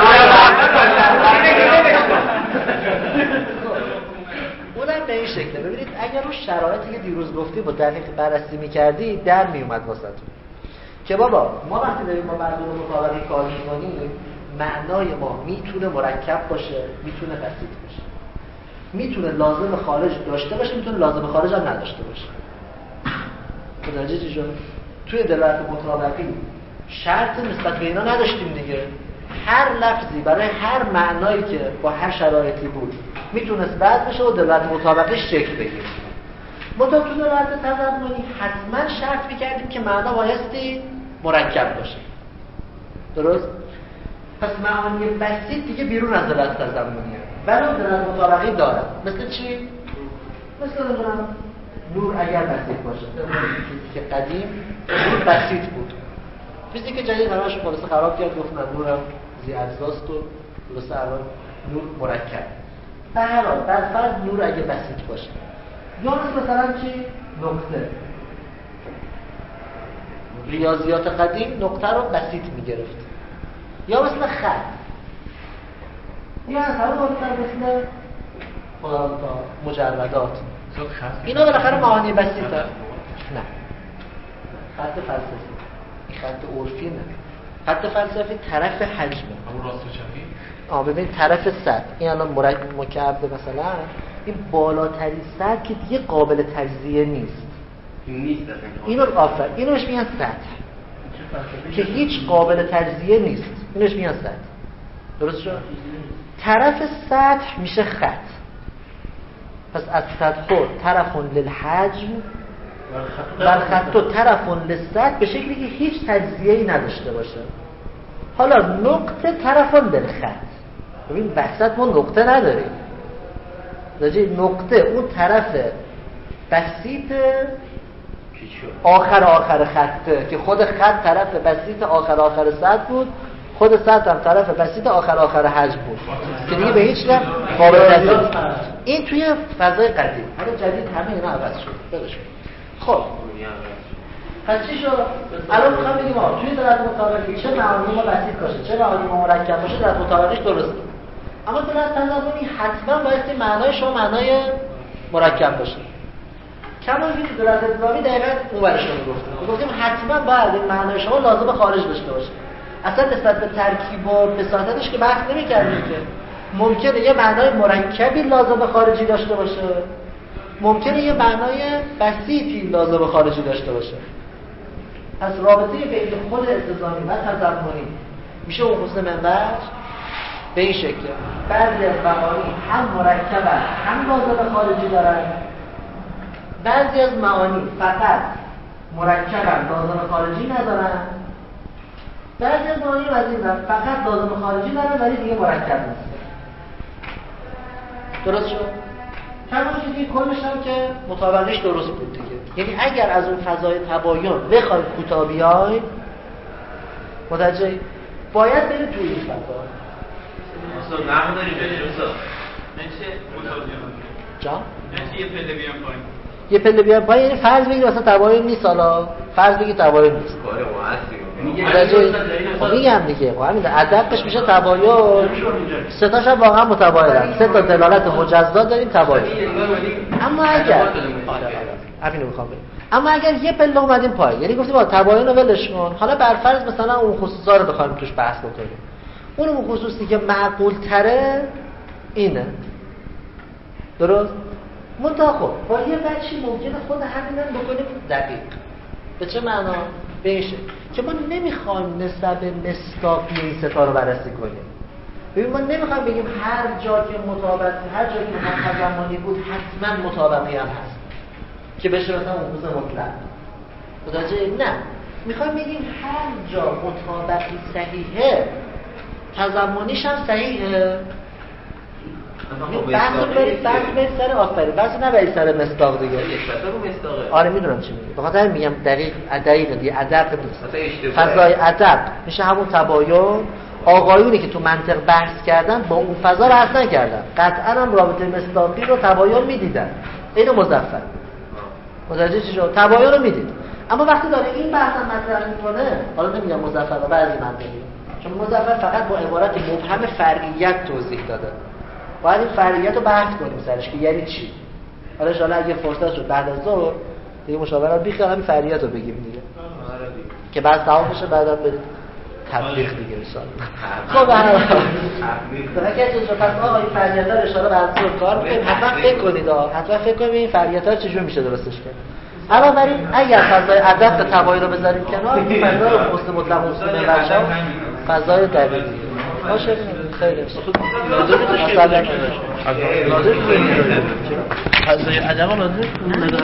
اونم به این شکله. ببینید اگر اون شرایطی که دیروز گفتی با دقیق بررسی می‌کردی در میومد واسه تو که بابا ما وقتی داریم با مردم مطابقی کار می‌کنیم معنای ما میتونه مرکب باشه، میتونه بسیط باشه، میتونه لازم خارج داشته باشه، میتونه لازم خارج هم نداشته باشه. متوجه چی شد؟ توی دلالت مطابقی شرط نسبت به اینا نداشتیم دیگه. هر لفظی برای هر معنایی که با هر شرایطی بود میتونست بعد بشه و دلالت مطابقی شکل بگیره. مطابق تو دلالت تضمنی حتما شرط میکردیم که معنا بایستی مرکب باشه. درست؟ پس معانی بسیط دیگه بیرون از دلالت تضمنیه ولی دلالت مطابقی داره. مثل چی؟ مثل نمیدونم نور اگر بسیط باشه، که قدیم نور بسیط بود، فیزیک جدید همه‌شو خلاصه خراب کرد، گفت نور هم زی اجزاست و خلاصه الان نور مرکب. به هر حال در فرض نور اگه بسیط باشه یا مثلا چی؟ نقطه. ریاضیات قدیم نقطه رو بسیط می‌گرفت. یا مثل خط. یا مثلا مثل مثل مجردات. اینا بالاخره معانی بسیطه. نه. خط فلسفی. خط عرفی نه. خط فلسفی طرف حجمه. اون راست و چپی. آه ببین طرف سطح. این الان مرکب مکعب مثلا این بالاترین سطح که دیگه قابل تجزیه نیست. نیست اصلا. اینو آفر. اینوش میگن سطح. که هیچ قابل تجزیه نیست. اینوش میگن سطح. درست شد؟ طرف سطح میشه خط. پس از سطح طرف للحجم بر خط طرف للسطح به شکلی که هیچ تجزیه‌ای نداشته باشه. حالا نقطه طرف للخط. ببین وسط ما نقطه نداریم. راجع نقطه اون طرف بسیط آخر آخر خطه که خود خط طرف بسیط آخر آخر سطح بود، خود سطح هم طرف بسیط آخر آخر حجم بود که دیگه به هیچ وجه قابل تصدیق نیست. این توی فضای قدیم، حالا جدید همه اینا عوض شد. بلش خب پس چی شد؟ الان میخوام بگیم آقا توی درجه مطابقی چه معانی ما بسیط باشه چه معانی ما مرکب باشه در مطابقیش درسته، اما در تضمنی حتما باید معنای شما معنای مرکب باشه. کما اینکه تو درجه الزامی دقیقاً اون ورش رو گفتم. گفتیم حتما باید این معنای شما لازم خارج داشته باشه. اصلا نسبت به ترکیب و بساطتش که بحث نمی‌کردیم که ممکنه یه معنای مرکبی لازم خارجی داشته باشه، ممکنه یه معنای بسیطی لازم خارجی داشته باشه. پس رابطه بین خود التزامی و تضمنی میشه اون حسن منبج به این شکل. بعضی از معانی هم مرکبن هم لازم خارجی دارن، بعضی از معانی فقط مرکبن لازم خارجی ندارن، بعضی از معانی وزیدن فقط لازم خارجی دارن ولی دیگه مرکب نیست. درست شد؟ همون که دیگه کلش هم که مطابقش درست بود دیگه. یعنی اگر از اون فضای تباین بخواید کوتاه بیاید متوجه باید برید توی این فضا. اصلا نقد داری برید اصلا نشه متوجه جا؟ نشه یه پله بیان پایین یه پله بیان پایین یعنی فرض بگیر اصلا تباین نیست، حالا فرض بگیر تباین نیست. کاره واسه میگم دیگه خب همین ادبش میشه تباین. سه تاش هم واقعا متباینن، سه تا دلالت مجزا داریم تباین. اما اگر همینو میخوام بگم، اما اگر یه پله اومدیم پایین یعنی گفتیم با تباین رو ولش کن، حالا بر فرض مثلا اون خصوصا رو بخوایم توش بحث بکنیم، اون خصوصی که معقول تره اینه، درست؟ منتها خب با یه بچی ممکنه خود همینم بکنیم دقیق. به چه معنا؟ به این شکل که ما نمیخوایم نسبت مصداقی این ستا رو بررسی کنیم. ببین ما نمیخوایم بگیم هر جا که مطابق هر جا که تضمنی بود حتما مطابقی هم هست که بشه مثلا موضوع مطلق. متوجه؟ نه، میخوایم بگیم هر جا مطابقی صحیحه تضمنیش هم صحیحه. بحث رو برید بحث برید سر آفری، بحث نبرید سر مصداق دیگه. آره میدونم چی میگی، بخاطر میگم دقیق دقیق دیگه ادب نیست. فضای ادب میشه همون تباین. آقایونی که تو منطق بحث کردن با اون فضا رو حذف نکردن، قطعا هم رابطه مصداقی رو تباین میدیدن. اینو مظفر متوجه چی شد؟ تباین رو میدید. اما وقتی داره این بحث هم مطرح میکنه، حالا نمیگم مظفر و بعضی منطقی، چون مظفر فقط با عبارت مبهم فرعیت توضیح داده. باید این فرعیت رو بحث کنیم سرش که یعنی چی. حالا ان شاءالله اگه فرصت شد بعد از ظهر دیگه مشاورات بیخیال همین فرعیت رو بگیم دیگه که بعد تمام بشه بعدا به تطبیق دیگه ان شاءالله. خب حالا اگه چه پس آقا این فرعیت ها رو ان شاءالله بعد از کار می‌کنیم. حتما فکر کنید ها حتما فکر کنید این فرعیت ها چجوری میشه درستش کرد. علاوه اگر فضای ادب به تباین رو بذاریم کنار، این فضا رو پست مطلق اصول بچا فضای دقیقی باشه. خیلی لازم نیست. لازم نیست.